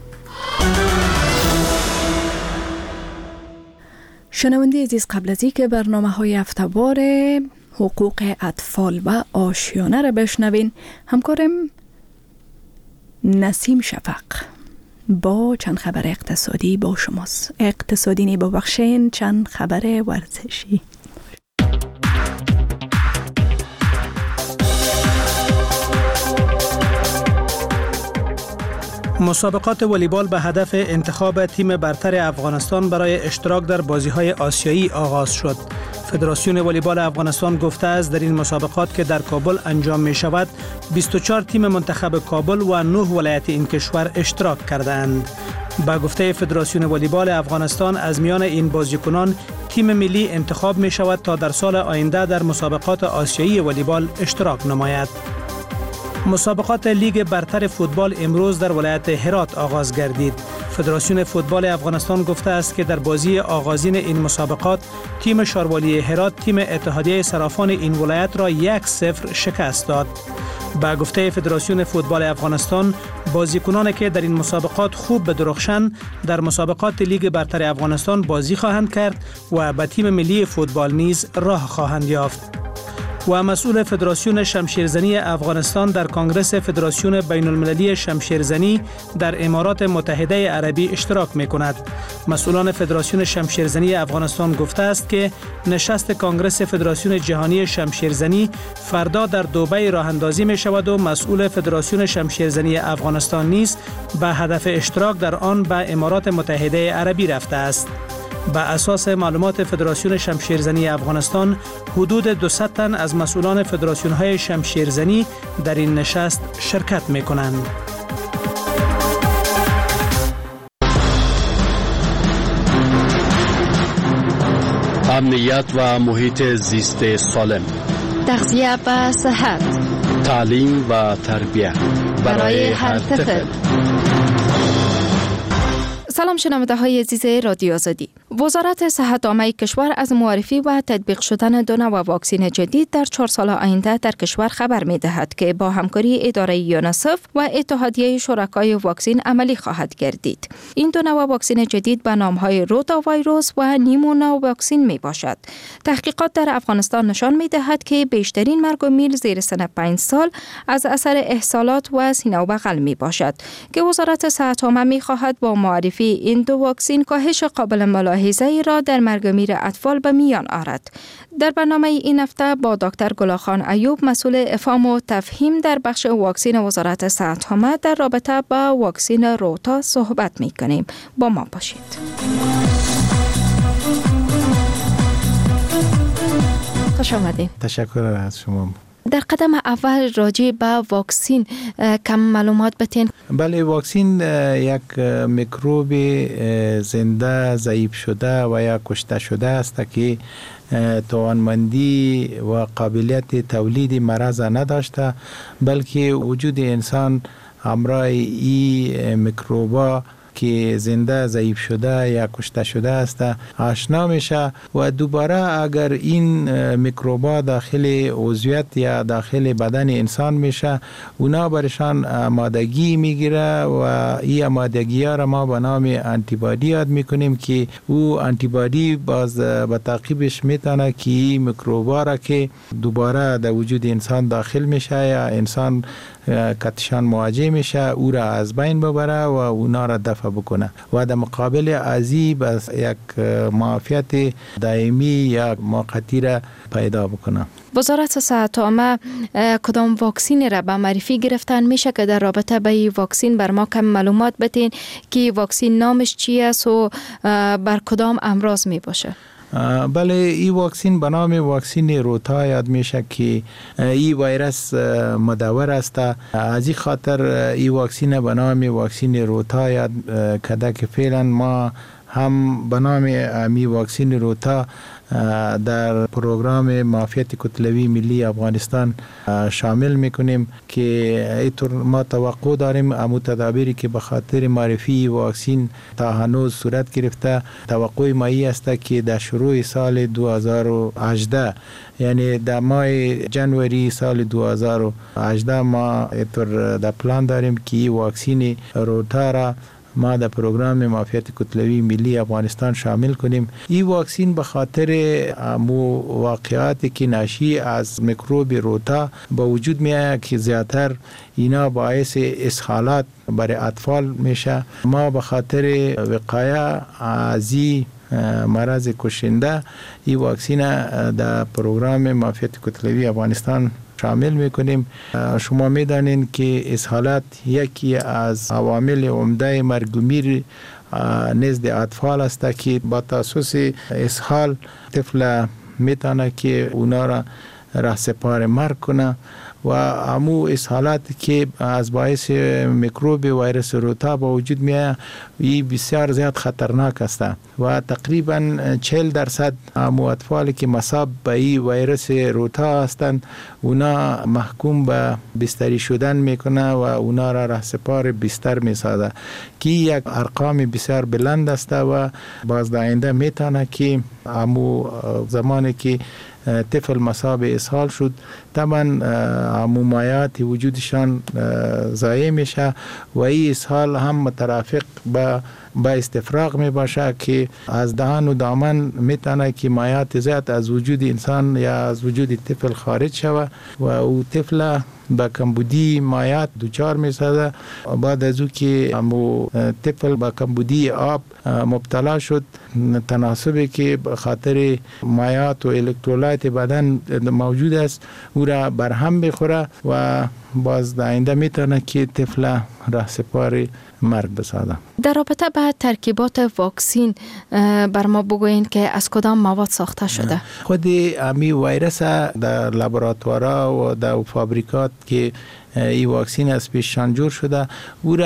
شنونده عزیز، قبل از اینکه برنامه‌های هفته‌وار حقوق اطفال و آشیانه را بشنوین، همکارم نسیم شفق با چند خبر اقتصادی با شماست. اقتصادی نی ببخشین، چند خبر ورزشی. مسابقات والیبال به هدف انتخاب تیم برتر افغانستان برای اشتراک در بازی‌های آسیایی آغاز شد. فدراسیون والیبال افغانستان گفته است در این مسابقات که در کابل انجام می شود 24 تیم منتخب کابل و 9 ولایت این کشور اشتراک کردند. با گفته فدراسیون والیبال افغانستان از میان این بازیکنان تیم ملی انتخاب می شود تا در سال آینده در مسابقات آسیایی والیبال اشتراک نماید. مسابقات لیگ برتر فوتبال امروز در ولایت هرات آغاز گردید. فدراسیون فوتبال افغانستان گفته است که در بازی آغازین این مسابقات تیم شاروالی هرات تیم اتحادیه صرافان این ولایت را 1-0 شکست داد. با گفته فدراسیون فوتبال افغانستان بازیکنانی که در این مسابقات خوب به درخشان در مسابقات لیگ برتر افغانستان بازی خواهند کرد و به تیم ملی فوتبال نیز راه خواهند یافت. و مسئول فدراسیون شمشیرزنی افغانستان در کنگره فدراسیون بین المللی شمشیرزنی در امارات متحده عربی اشتراک می کند. مسئولان فدراسیون شمشیرزنی افغانستان گفته است که نشست کنگره فدراسیون جهانی شمشیرزنی فردا در دبی راه اندازی می شود و مسئول فدراسیون شمشیرزنی افغانستان نیز به هدف اشتراک در آن به امارات متحده عربی رفته است. به اساس معلومات فدراسیون شمشیرزنی افغانستان حدود 200 تن از مسئولان فدراسیون‌های شمشیرزنی در این نشست شرکت می‌کنند. امنیت و محیط زیست سالم، تغذیه و صحت، تعلیم و تربیت برای هر طفل. سلام شنونده های عزیز رادیو آزادی. وزارت صحت عامه کشور از معرفی و تطبیق شدن دو نوع واکسن جدید در 4 سال آینده در کشور خبر می دهد که با همکاری اداره یونیسف و اتحادیه شرکای واکسن عملی خواهد گردید. این دو نوع واکسن جدید به نام های روتا ویروس و نیمونا واکسن می باشد. تحقیقات در افغانستان نشان می دهد که بیشترین مرگ و میر زیر سن 5 سال از اثر احصالات و سینه و بغل می باشد که وزارت صحت عامه می خواهد با معرفی این دو واکسن کاهش قابل ملاحظه را در مرگ و میر اطفال به میان آورد. در برنامه این هفته با دکتر گلاخان ایوب مسئول افهام و تفهیم در بخش واکسن وزارت صحت عامه در رابطه با واکسن روتا صحبت می کنیم. با ما باشید. خوش آمدید. تشکر از شما. در قدم اول راجع به واکسن کم معلومات بتین. بله، واکسن یک میکروب زنده ضعیف شده و یا کشته شده است که توانمندی و قابلیت تولید مرض نداشته، بلکه وجود انسان همراه این میکروبا که زنده ضعیف شده یا کشته شده است آشنا میشه و دوباره اگر این میکروبا داخل عضویت یا داخل بدن انسان میشه، اونا برشان آمادگی میگیره و این آمادگی ها را ما به نام آنتیبادی یاد میکنیم که او آنتیبادی باز به تعقیبش میتونه که این میکروبا را که دوباره در وجود انسان داخل میشه یا انسان کتشان مواجه میشه او را از بین ببره و اونا را دفع بکنه و در مقابل ازی بس یک معافیت دائمی یا موقتی را پیدا بکنه. وزارت صحت عامه کدام واکسن را به معرفی گرفتن میشه که در رابطه با این واکسن بر ما کم معلومات بدین که واکسن نامش چی است و بر کدام امراض می باشه؟ بله، این واکسن به نام واکسن روتا یاد میشه که این ویروس مدور است. از این خاطر این واکسن به نام واکسن روتا یاد کرده که فعلا ما هم به نام امی واکسن روتا در پروگرام معافیت کتلوی ملی افغانستان شامل میکنیم که اینطور ما توقع داریم امو تدابیری که به خاطر معرفی واکسن تا هنوز صورت گرفته، توقع ما ای است که در شروع سال 2018 یعنی در ماه جنوری سال 2018 ما اینطور در پلان داریم که این واکسن روتا را ما در پروگرام معافیت کتلوی ملی افغانستان شامل کنیم. این واکسن به خاطر واقعاتی که ناشی از میکروب روتا با وجود میاد که زیادتر اینا باعث اسهالات برای اطفال میشه، ما به خاطر وقایه از مرض کشنده این واکسن در پروگرام معافیت کتلوی افغانستان شامل میکنیم. شما میدانید که اسهالات یکی از عوامل عمده مرگ و میر نزد اطفال است که با تاسوس اسهال طفل میتونه که اونا را رهسپار مرگ کنه و همو اسهالات که از باعث میکروب ویروس روتا با وجود میاد این بسیار زیاد خطرناک است و تقریبا 40% همو اطفالی که مصاب به این ویروس روتا هستند اونا محکوم به بستری شدن میکنه و اونا را رهسپار بستر میسازه که یک ارقام بسیار بلند است و باز در آینده میتونه که همو زمانی که طفل مصاب اسهال شد طبعا ممایات وجودشان ضایع میشه و این اسهال هم مترافق با استفراغ می باشه که از دهان و دامن میتونه که مایات زیاد از وجود انسان یا از وجود طفل خارج شود و او طفل با کمبودی مایات دوچار می سازه. بعد از او که طفل با کمبودی آب مبتلا شد، تناسبی که خاطر مایات و الکترولایت بدن موجود است او را برهم بخوره و باز در آینده میتونه که طفل رهسپار مرگ بسازه. در رابطه با ترکیبات واکسن بر ما بگوین که از کدام مواد ساخته شده؟ خود امی ویروس در لابراتوارها و در فابریکات که این واکسین از پیششان جور شده او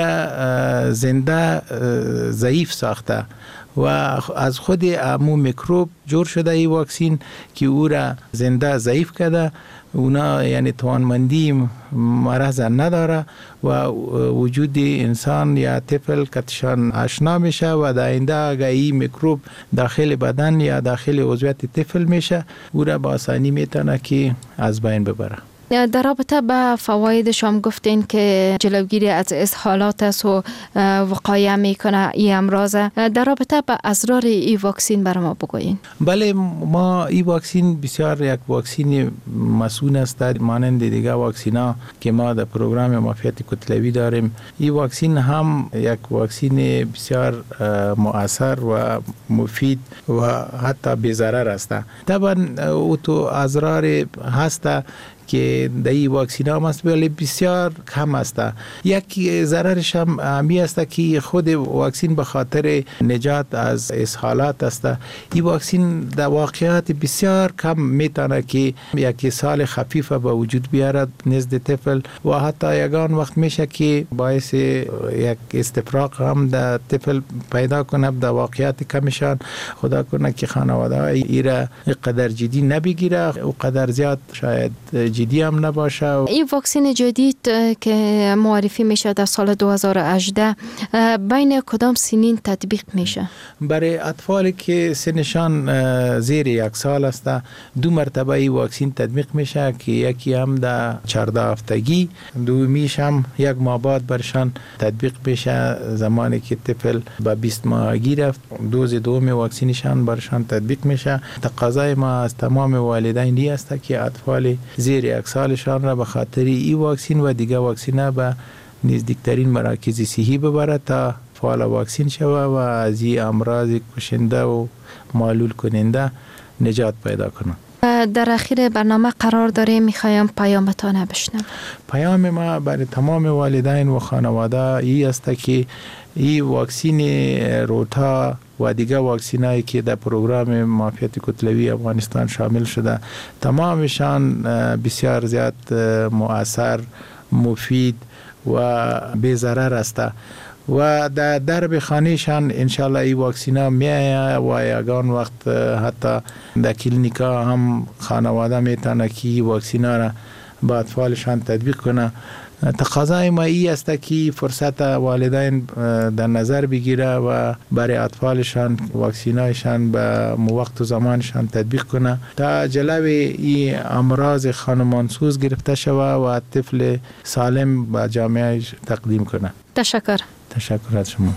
را زنده ضعیف ساخته و از خود امو میکروب جور شده این واکسین که او را زنده ضعیف کرده. اونا یعنی توانمندی مرض نداره و وجود انسان یا طفل کتشان آشنا میشه و در آینده اگر این میکروب داخل بدن یا داخل عضویت طفل میشه او را با آسانی میتونه که از بین ببره. در رابطه با فوایدش هم گفتین که جلوگیری از اسهالات است و وقایه میکنه این امراض. در رابطه با اضرار این واکسین برای ما بگوین. بله، ما این واکسین بسیار یک واکسین مسئول است مانند دیگه واکسینا که ما در پروگرام معافیت کتلوی داریم. این واکسین هم یک واکسین بسیار مؤثر و مفید و حتی بی‌ضرر است. طبعا او تو اضرار هست که در این واکسین هم است ولی بسیار کم است. یک ضررش هم همی است که خود واکسین به خاطر نجات از اسهالات است. این واکسین در واقعیت بسیار کم میتونه که یک سال خفیف به وجود بیارد نزد طفل و حتی یگان وقت میشه که باعث یک استفراغ هم در طفل پیدا کنه. در واقعیت کمشان خدا کنه که خانواده ایره قدر جدی نبگیره و قدر زیاد شاید جدی هم نباشه. این واکسن جدید که معرفی میشه در سال 2018 بین کدام سنین تطبیق میشه؟ برای اطفالی که سنشان زیر 1 سال است 2 مرتبه این واکسن تطبیق میشه که یکی هم در 14 هفتگی، دومیش هم 1 ماه بعد برشان تطبیق میشه زمانی که طفل به 20 ماهگی رفت. دوز دوم واکسنشان برشان تطبیق میشه. تقاضای ما از تمام والدین است که اطفال زیر 1 سالشان را به خاطر این واکسن و دیگه واکسن به نزدیکترین مراکز صحی ببرد تا فعال واکسن شود و از این امراض کشنده و معلول کننده نجات پیدا کنند. در اخیر برنامه قرار داریم میخوایم پیامتان بشنوم. پیام ما برای تمام والدین و خانواده این است که این واکسین روتا و دیگه واکسینایی که در پروگرام معافیت کتلوی افغانستان شامل شده تمامشان بسیار زیاد مؤثر، مفید و بی‌ضرر است و در درب خانهشان انشالله این واکسینا میآید و یگان وقت حتی در کلینیکا هم خانواده میتونه که این واکسینا را با اطفالشان تطبیق کنه. تقاضای ما ای است که فرصت والدین در نظر بگیره و برای اطفالشان واکسینایشان به وقت و زمانشان تطبیق کنه تا جلوی این امراض خانمانسوز گرفته شود و طفل سالم به جامعه تقدیم کنه. تشکر از شما.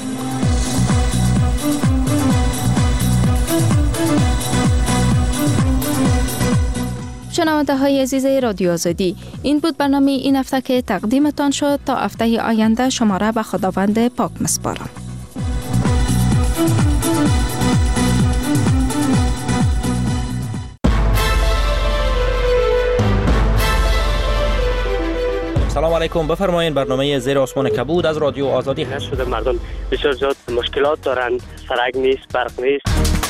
شنونده های عزیز رادیو آزادی، این بود برنامه این هفته که تقدیمتان شد. تا هفته آینده شما را به خداوند پاک می‌سپارم. سلام علیکم، بفرمایید. برنامه زیر آسمان کبود از رادیو آزادی هست. شده مردم بسیار زیاد مشکلات دارند، سرک نیست، برق نیست.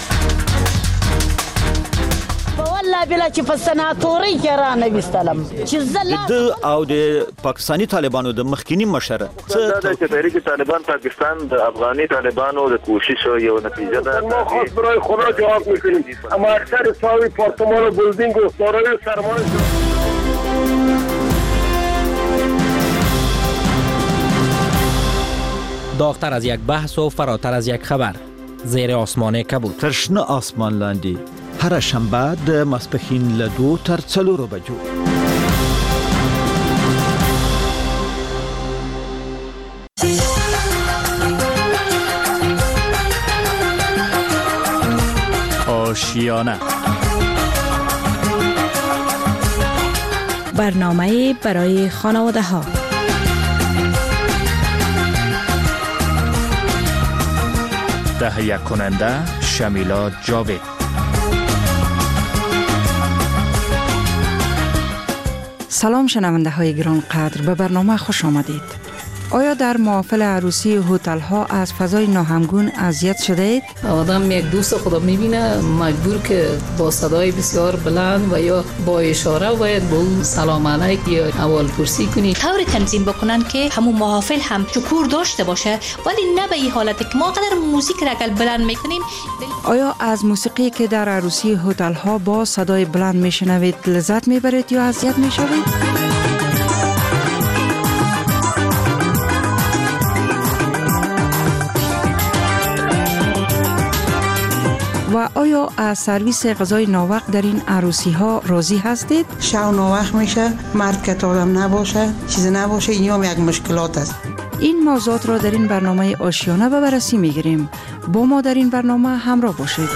والله بلا چې په سناتوري کې را نه وستلم چې د او د پاکستانی طالبانو د مخکینی مشر چې تحریک طالبان پاکستان د افغاني طالبانو د کوشش یو نتیجه ده. ما خاص برای خدا جواب میکنیم. اما اکثر ساوی پارتمان و بلدینگ و دارای سرمایه داغتر از یک بحث و فراتر از یک خبر، زیر آسمان کبود. ترشنه آسمان لاندی هر شنبه د ماسپښین له 2 تر 4 بجو. آشیانه، برنامه برای خانواده ها. تهیه کننده شمیلا جاوید. سلام شنونده های گران قدر، به برنامه خوش آمدید. آیا در محافل عروسی هتل ها از فضای ناهمگون اذیت شده اید؟ آدم یک دوست خدا میبینه مجبور که با صدای بسیار بلند و یا با اشاره باید با اون سلام علیک یا احوال پرسی کنی. طوری تنظیم بکنن که همون محافل هم شکور داشته باشه، ولی نه به این حالت که ما قدر موزیک را اگر بلند میکنیم. آیا از موسیقی که در عروسی هتل ها با صدای بلند میشنوید لذت میبرید یا اذیت میشوید؟ و آیا از سرویس غذای ناوقت در این عروسی ها راضی هستید؟ شو ناوقت میشه، مرد که آدم نباشه، چیز نباشه، این هم یک مشکلات است. این موضوعات را در این برنامه آشیانه به بررسی میگیریم. با ما در این برنامه همراه باشید.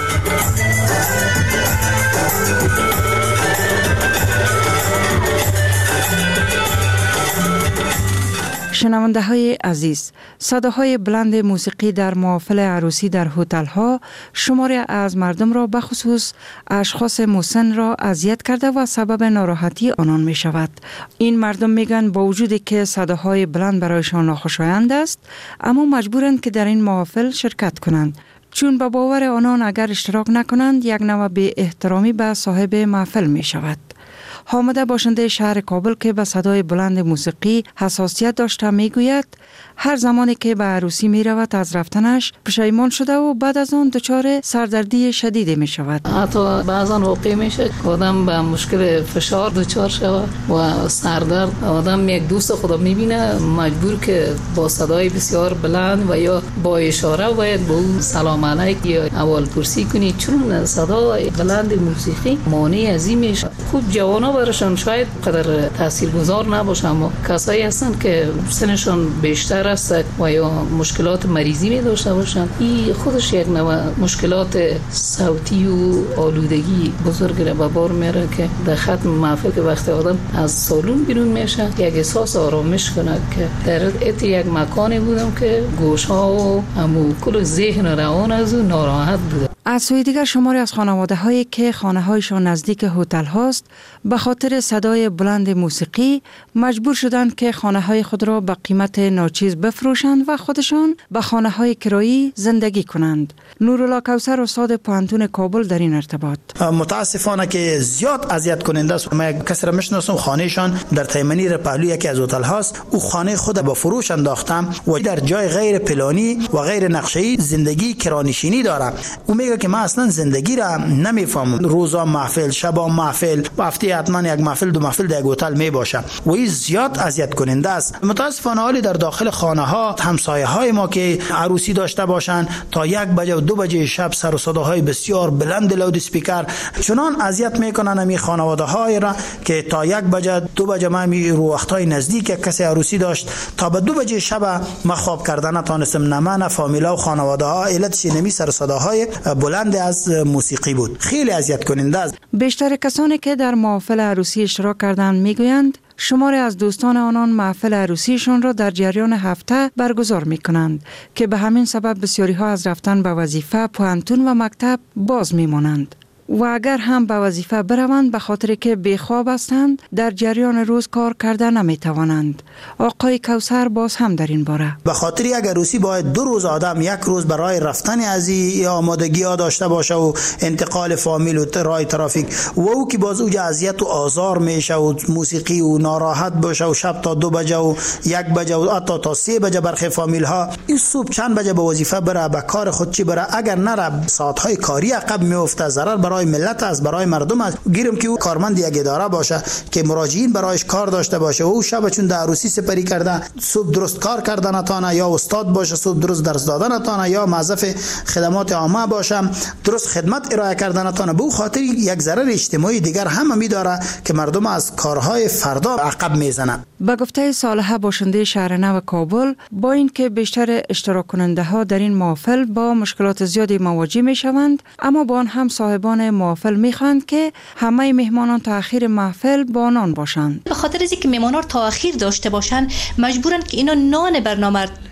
شنونده های عزیز، صداهای بلند موسیقی در محافل عروسی در هتل ها شماری از مردم را به خصوص اشخاص مسن را اذیت کرده و سبب ناراحتی آنان می شود. این مردم میگن با وجودی که صداهای بلند برایشان ناخوشایند است، اما مجبورند که در این محافل شرکت کنند، چون به باور آنان اگر اشتراک نکنند یک نوع بی احترامی به صاحب محفل می شود. حامده باشنده شهر کابل که به صدای بلند موسیقی حساسیت داشته میگوید هر زمانی که به عروسی می رود از رفتنش پشیمان شده و بعد از آن دچار سردردی شدید می شود. حتی بعضا واقع میشه آدم به مشکل فشار دچار شود و سردرد. آدم یک دوست خدا میبینه مجبور که با صدای بسیار بلند و یا با اشاره باید با اون سلام علیک یا احوال پرسی کنی، چون صدای بلند موسیقی مانع عظیم میشه. خوب جوانا برشان شاید قدر تاثیرگذار نباشه، اما کسایی هستن که سنشون بیشتر است و یا مشکلات مریضی می داشته باشن، این خودش یک نوع مشکلات صوتی و آلودگی بزرگ را به بار میاره که در ختم محفل که وقتی آدم از سالن بیرون میشه یک احساس آرامش کنه که در یک مکانی بودم که گوشها و همو کل ذهن و روان از ناراحت بوده. از سوی دیگر شماری از خانواده هایی که خانه هایشان نزدیک هتل هاست به خاطر صدای بلند موسیقی مجبور شدند که خانه های خود را به قیمت ناچیز بفروشند و خودشان به خانه های کرایی زندگی کنند. نورالله کوثر استاد پوهنتون کابل در این ارتباط: متاسفانه که زیاد اذیت کننده است. ما کسی را میشناسم خانهشان در تیمنی پهلو یکی از هتل هاست، او خانه خود با فروش انداختم و در جای غیر پلانی و غیر نقشه‌ای زندگی کرانشینی داره. او میگه که من اصلا زندگی را نمیفهمم، روزا محفل، شبا محفل، هفته حتما یک محفل دو محفل در هتل می باشه و این زیاد اذیت کننده است. متاسفانه حالی در داخل خانه ها همسایه های ما که عروسی داشته باشند تا 1 بجه و 2 بجه شب سر و صداهای بسیار بلند لاود اسپیکر چنان اذیت میکنن می خانواده های را که تا 1 بجه 2 بجه ما می رو وقتای نزدیک کسی عروسی داشت تا به 2 بجه شب ما خواب کردن نتونستم، نه من فامیلا و خانواده ها علتش نمی سر صداهای بلند از موسیقی بود. خیلی اذیت کننده است. بیشتر کسانی که در محافل عروسی اشتراک کردند میگویند شماری از دوستان آنان محفل عروسیشان را در جریان هفته برگزار می کنند که به همین سبب بسیاری ها از رفتن به وظیفه، پوهنتون و مکتب باز می مانند. و اگر هم به وظیفه بروند به خاطر که بیخواب هستند در جریان روز کار کرده نمی توانند. آقای کوثر باز هم در این باره: به خاطر یک عروسی باید 2 روز آدم 1 روز برای رفتن از این آمادگی ها داشته باشه و انتقال فامیل و راه ترافیک و او که باز او اذیت و آزار میشه و موسیقی و ناراحت باشه و شب تا 2 بجه و 1 بجه و حتی تا 3 بجه برخی فامیل ها این صبح چند بجه به وظیفه بره، به کار خود چی بره، اگر نره ساعت های کاری عقب میفته، ضرر برای ملت است، برای مردم است. گیرم که او کارمند یک اداره باشه که مراجعین برایش کار داشته باشه و او شب چون در عروسی سپری کرده صبح درست کار کردن نتونه، یا استاد باشه صبح درست درس دادن نتونه، یا موظف خدمات عامه باشه درست خدمت ارائه کردن نتونه، به او خاطر یک ضرر اجتماعی دیگر هم میداره که مردم از کارهای فردا عقب میزنن. به گفته صالحه باشنده شهر نو کابل، با اینکه بیشتر اشتراک کننده ها در این محافل با مشکلات زیادی مواجه می شوند، اما با آن هم صاحبان محافل می خواهند که همه مهمانان تا آخر محفل با آنان باشند. به خاطر اینکه مهمانان تا آخر داشته باشند مجبورند که اینا نان برنامه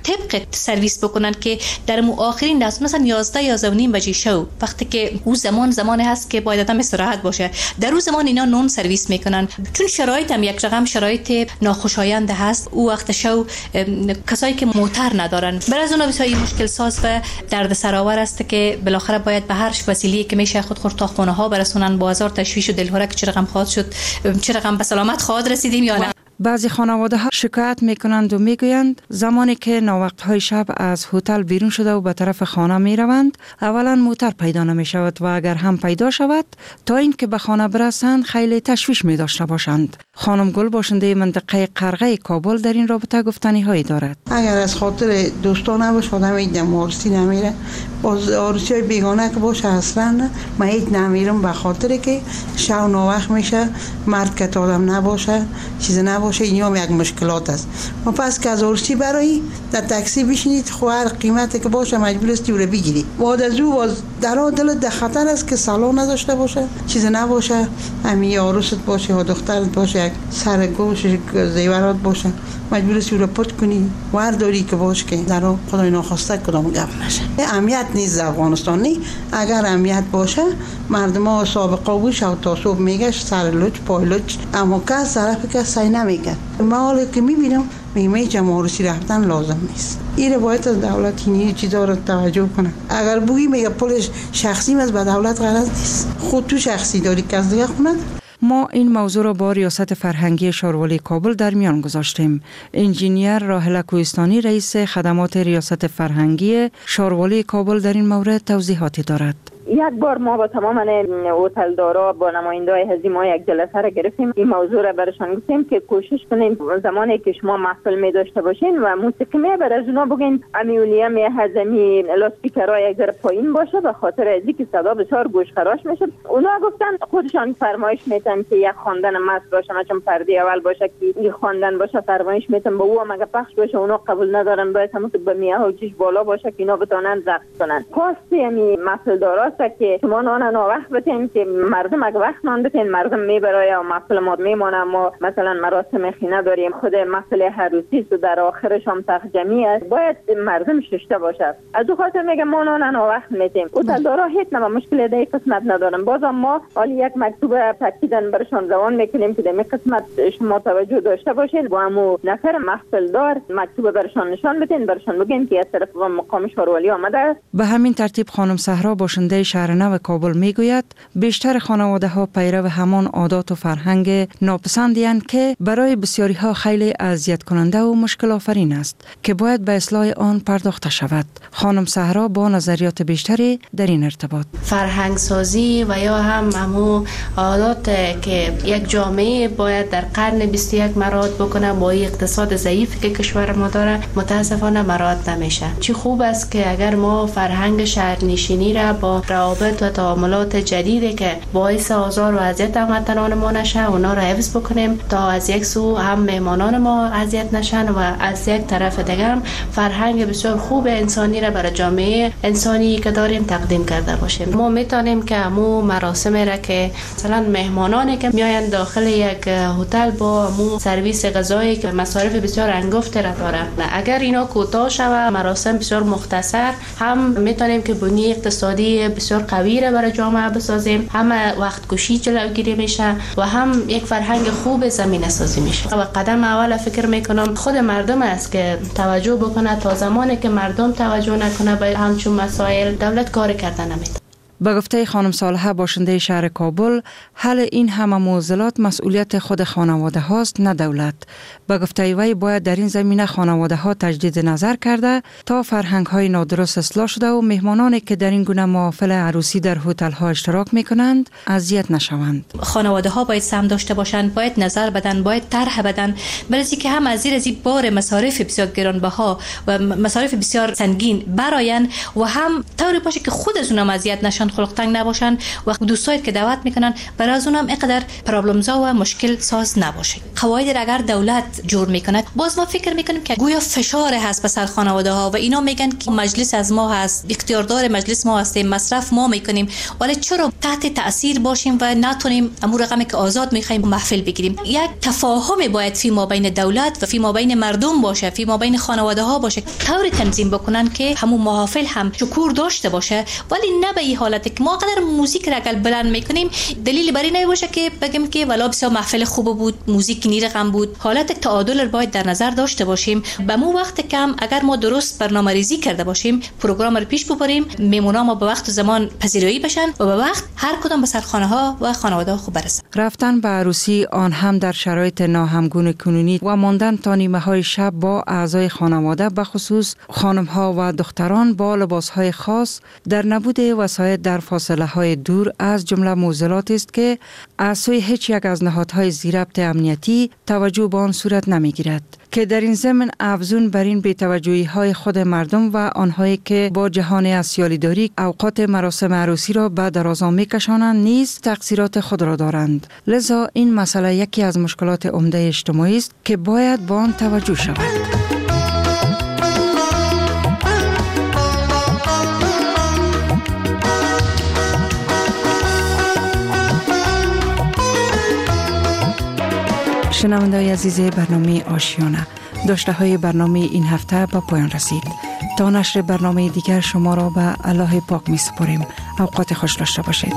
طبق سرویس بکنن که در آخرین دست مثلا 11 بجه شو وقتی که او زمان هست که باید آدم استراحت باشه، در اون زمان اینا نون سرویس میکنن. چون شرایط هم یک رقم شرایط ناخوشایند هست، او وقت شو کسایی که موتر ندارن برای از اونها بسیار مشکل ساز و دردسرآور است که بالاخره باید به هر وسیله‌ای که میشه خود تا خونه ها برسونن. با هزار تشویش و دلهره که چه رقم خواهد شد، چه رقم به سلامت خواهد رسیدیم یا نه. بعضی خانواده ها شکایت میکنند و میگویند زمانی که ناوقت های شب از هتل بیرون شده و به طرف خانه می روند، اولا موتر پیدا نمی شود و اگر هم پیدا شود تا اینکه به خانه برسند خیلی تشویش می داشته باشند. خانم گل باشنده منطقه قرغه کابل در این رابطه گفتنی هایی دارد. اگر از خاطر دوستان نباشه آدم هیچ عروسی نمیره، باز عروسی های بیگانه که باشه اصلا من هیچ نمیرم، به خاطر که شب ناوقت میشه، مرد که آدم نباشه، چیز نباشه، این هم یک مشکلات است. ما پس که از عروسی برای در تاکسی بشینید خو هر قیمتی که باشه مجبور استی رو بگیری. بعد از او باز در دل ده خطر است که سالن نداشته باشه، چیز نباشه، همین عروست باشه یا دخترت باشه، یک سرگوش زیورات باشه، مجبور استی رو پت کنی و هر دوری که باشه که در خدای ناخواسته کدام گپ نشه. اهمیت نیست افغانستان نی، اگر اهمیت باشه مردم ها سابقه بوش و تا صبح میگشت سر لوچ پای لوچ، اما کس طرف که سعی نمیکرد. ما حالا که میبینم میگم جمهوری رفتن لازم نیست. ایره باید از دولت این چیزا رو توجه کنه. اگر بویی میگه پولش شخصی از به دولت غرض نیست، خود تو شخصی داری که از دیگه خونه. ما این موضوع را با ریاست فرهنگی شاروالی کابل در میان گذاشتیم. انجینیر راهله کوهستانی رئیس خدمات ریاست فرهنگی شاروالی کابل در این مورد توضیحاتی دارد. یک بار ما با تمام هتلدارا با نماینده‌های هزیما یک جلسه را گرفتیم. این موضوع را برشان گفتیم که کوشش کنیم زمانی که شما محفل می داشته باشین و موسیقی می بر از اونا بگین امیولیم هضمی لاسپیکرها یک ذره پایین باشه، به خاطر از اینکه صدا بسیار گوش خراش میشه. اونا گفتن خودشان فرمایش میتن که یک خواندن مست باشه، چون پرده اول باشه که این خواندن باشه، فرمایش میتن با او مگه پخش باشه، اونا قبول ندارن، باید همون به میاه و جیش بالا باشه که اینا بتونن رقص کنن. خواستی یعنی محفل دارا که شما نان وقت بتین که مردم اگه وقت نان بتین مردم میبره یا محفل ما میمونه. ما مثلا مراسم خینه داریم، خود محفل عروسی است و در آخرش هم تخت جمعی است، باید مردم ششته باشه. از اون خاطر میگم ما نان وقت میتیم. هتلدارا هیچ نه مشکل دیگه قسمت ندارن. بازم ما حالی یک مکتوب تاکیدن برشان روان میکنیم که در این قسمت شما توجه داشته باشید و همو نفر محفل دار مکتوب برشان نشان بدین، برشان بگین که از طرف مقام شاروالی آمده. به همین ترتیب خانم صحرا باشنده شهرنو کابل میگوید بیشتر خانواده ها پیرو همان عادات و فرهنگ ناپسندی‌اند که برای بسیاری ها خیلی اذیت کننده و مشکل آفرین است که باید به اصلاح آن پرداخته شود. خانم صحرا با نظریات بیشتری در این ارتباط فرهنگ سازی و یا همو عادات که یک جامعه باید در قرن 21 مراعات بکنه با اقتصاد ضعیف که کشور ما داره متاسفانه مراعات نمیشه. چی خوب است که اگر ما فرهنگ شهرنشینی را با روابط و تعاملات جدیدی که باعث آزار و اذیت هموطنان ما نشه اونا را حفظ بکنیم تا از یک سو هم مهمانان ما اذیت نشن و از یک طرف دیگه هم فرهنگ بسیار خوب انسانی را برای جامعه انسانی که داریم تقدیم کرده باشیم. ما میتونیم که همو مراسم را که مثلا مهمانانی که میاین داخل یک هتل با همو سرویس غذایی که مصارف بسیار انگفت را داره، اگر اینا کوتاه شود مراسم بسیار مختصر، هم میتونیم که بنیه اقتصادی بسیار قوی را برای جامعه بسازیم، هم وقت کشی جلوگیری میشه و هم یک فرهنگ خوب زمینه سازی میشه. و قدم اول فکر میکنم خود مردم است که توجه بکنه. تا زمانی که مردم توجه نکنه به همچون مسائل دولت کار کردن نمیده. به گفته خانم صالحه باشنده شهر کابل، حل این همه معضلات مسئولیت خود خانواده هاست نه دولت. به گفته وی باید در این زمینه خانواده ها تجدید نظر کرده تا فرهنگ های نادرست اصلاح شده و مهمانانی که در این گونه محافل عروسی در هتل ها اشتراک میکنند اذیت نشوند. خانواده ها باید سهم داشته باشند، باید نظر بدن، باید طرح بدن، برای که هم از زیر بار مصارف بسیار گرانبها و مصارف بسیار سنگین براین و هم طوری باشه که خود از اونها اذیت نشن نباشن، خلق تنگ نباشن و دوستایی که دعوت میکنن برای از اونم اینقدر پرابلمزا و مشکل ساز نباشه. قواعد اگر دولت جور میکنه باز ما فکر میکنیم که گویا فشار هست به سر خانواده ها و اینا میگن که مجلس از ما هست، اختیاردار مجلس ما هستیم، مصرف ما میکنیم، ولی چرا تحت تاثیر باشیم و نتونیم امور رقمی که آزاد میخوایم محفل بگیریم؟ یک تفاهم باید فی ما بین دولت و فی ما بین مردم باشه، فی ما بین خانواده ها باشه، طوری تنظیم بکنن که همون محافل هم شکور داشته باشه، ولی نه به این حالت که ما قدر موزیک را اگر بلند میکنیم دلیل بر این نباشه که بگیم که والا بسیار محفل خوب بود، موزیک نی رقم بود. حالت تعادل رو باید در نظر داشته باشیم. به مو وقت کم اگر ما درست برنامه‌ریزی کرده باشیم، پروگرام رو پیش ببریم، میمونا ما به وقت و زمان پذیرایی بشن و به وقت هر کدام به سرخانه ها و خانواده ها خوب برسن. رفتن به عروسی آن هم در شرایط ناهمگون کنونی و ماندن تا نیمه های شب با اعضای خانواده، به خصوص خانم ها و دختران با لباس های خاص، در نبود وسایل در فاصله های دور از جمله معضلات است که از سوی هیچ یک از نهادهای ضبط امنیتی توجه به آن صورت نمی گیرد، که در این ضمن افزون بر این بی‌توجهی های خود مردم و آنهایی که با جهان اسیالیداری اوقات مراسم عروسی را به درازا می‌کشانند نیز تقصیرات خود را دارند. لذا این مسئله یکی از مشکلات عمده اجتماعی است که باید به آن توجه شود. شنونده‌های عزیز برنامه آشیانه، داشته های برنامه این هفته به پایان رسید. تا نشر برنامه دیگر شما را به الله پاک می سپاریم. اوقات خوش داشته باشید.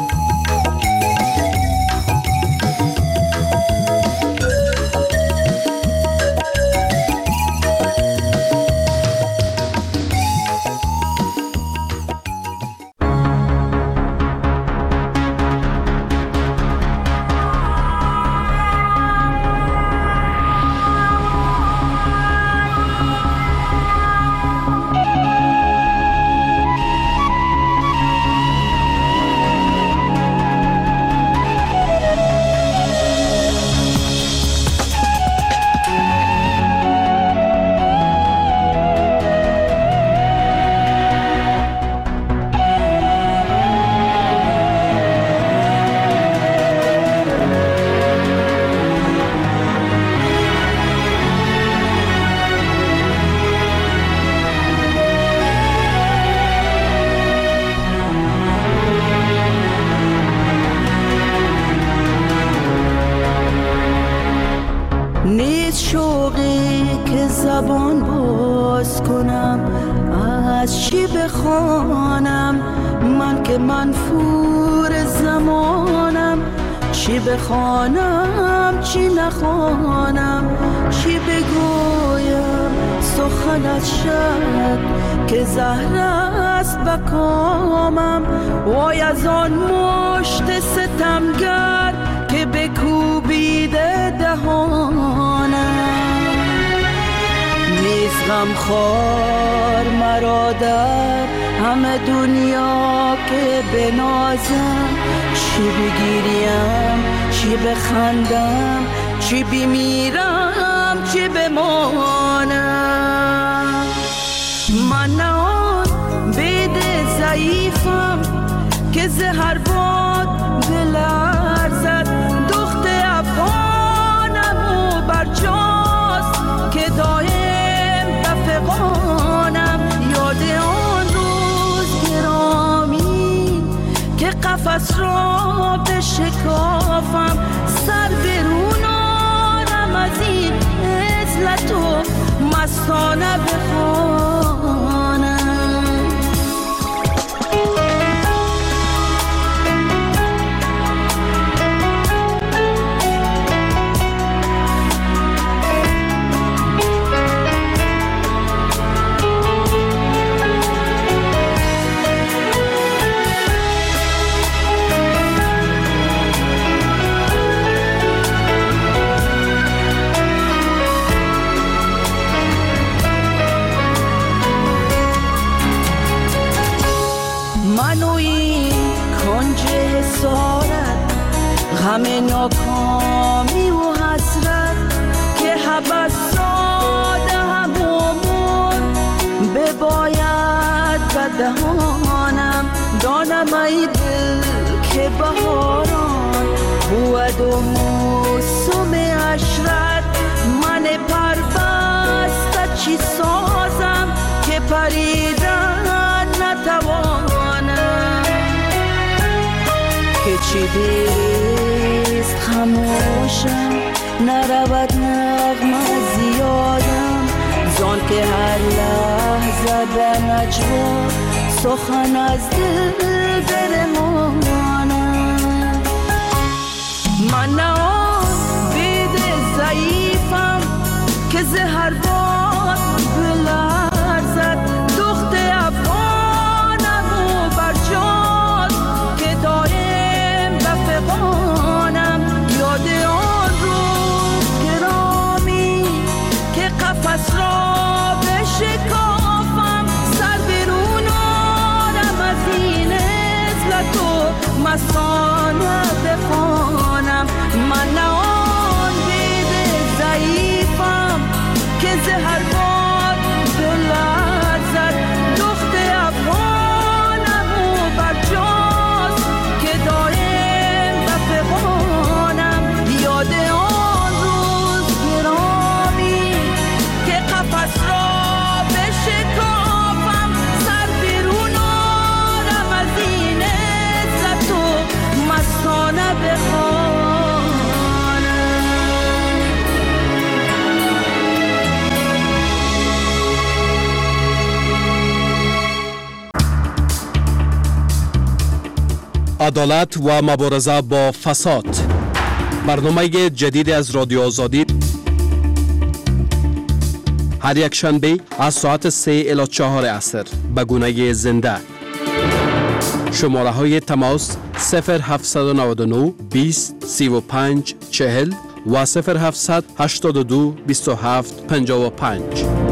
زبان باز کنم، از چی بخوانم من که منفور زمانم؟ چی بخوانم چی نخوانم، چی بگویم سخن از شب که زهر است به کامم؟ وای از آن مشت ستمگر که بکوبیده دهانم. نیست غمخوار مرا در همه دنیا که بنازم، چی بگیریم چی بخندم، چی بمیرم چی بمانم؟ من نه آن بید ضعیفم که زهر باد بلرزد، دخت افغانم و برجاست که دایم دفقانم. یاد آن روز گرامی که قفس را بشکافم، سر برون آرم از این عزلت و مستانه بخوانم. همه ناکامی و حسرت که حبس ساده همومون بباید به دهانم دانم ای دل که بهاران بود و موسم عشرت من پربسته چی سازم که پریدن نتوانم که چی دیست خموشم نرود نغمه زیادم زان که هر لحظه به نجوا سخن از دل برمانم من نه آن بید ضعیفم که زهر باد بلرزد دخت افغانم و برجاد که دایم بفغانم یاد آن روز گرامی که قفس را بشکافم سر بیرون آرم از این عزلت و مستانه بخوانم من نه آن بید ضعیفم که زهر باد بلرزد دخت افغانم و برجاست که دایم بفغانم یاد آن روز گرامی که قفس را بشکافم سر بیرون آرم از این عزت و مستانه بخوانم عدالت و مبارزه با فساد برنامه جدید از رادیو آزادی هر یک شنبه از ساعت 3 الی 4 عصر به گونه زنده شماره های تماس 0799 20 35 40 و 0782 27 55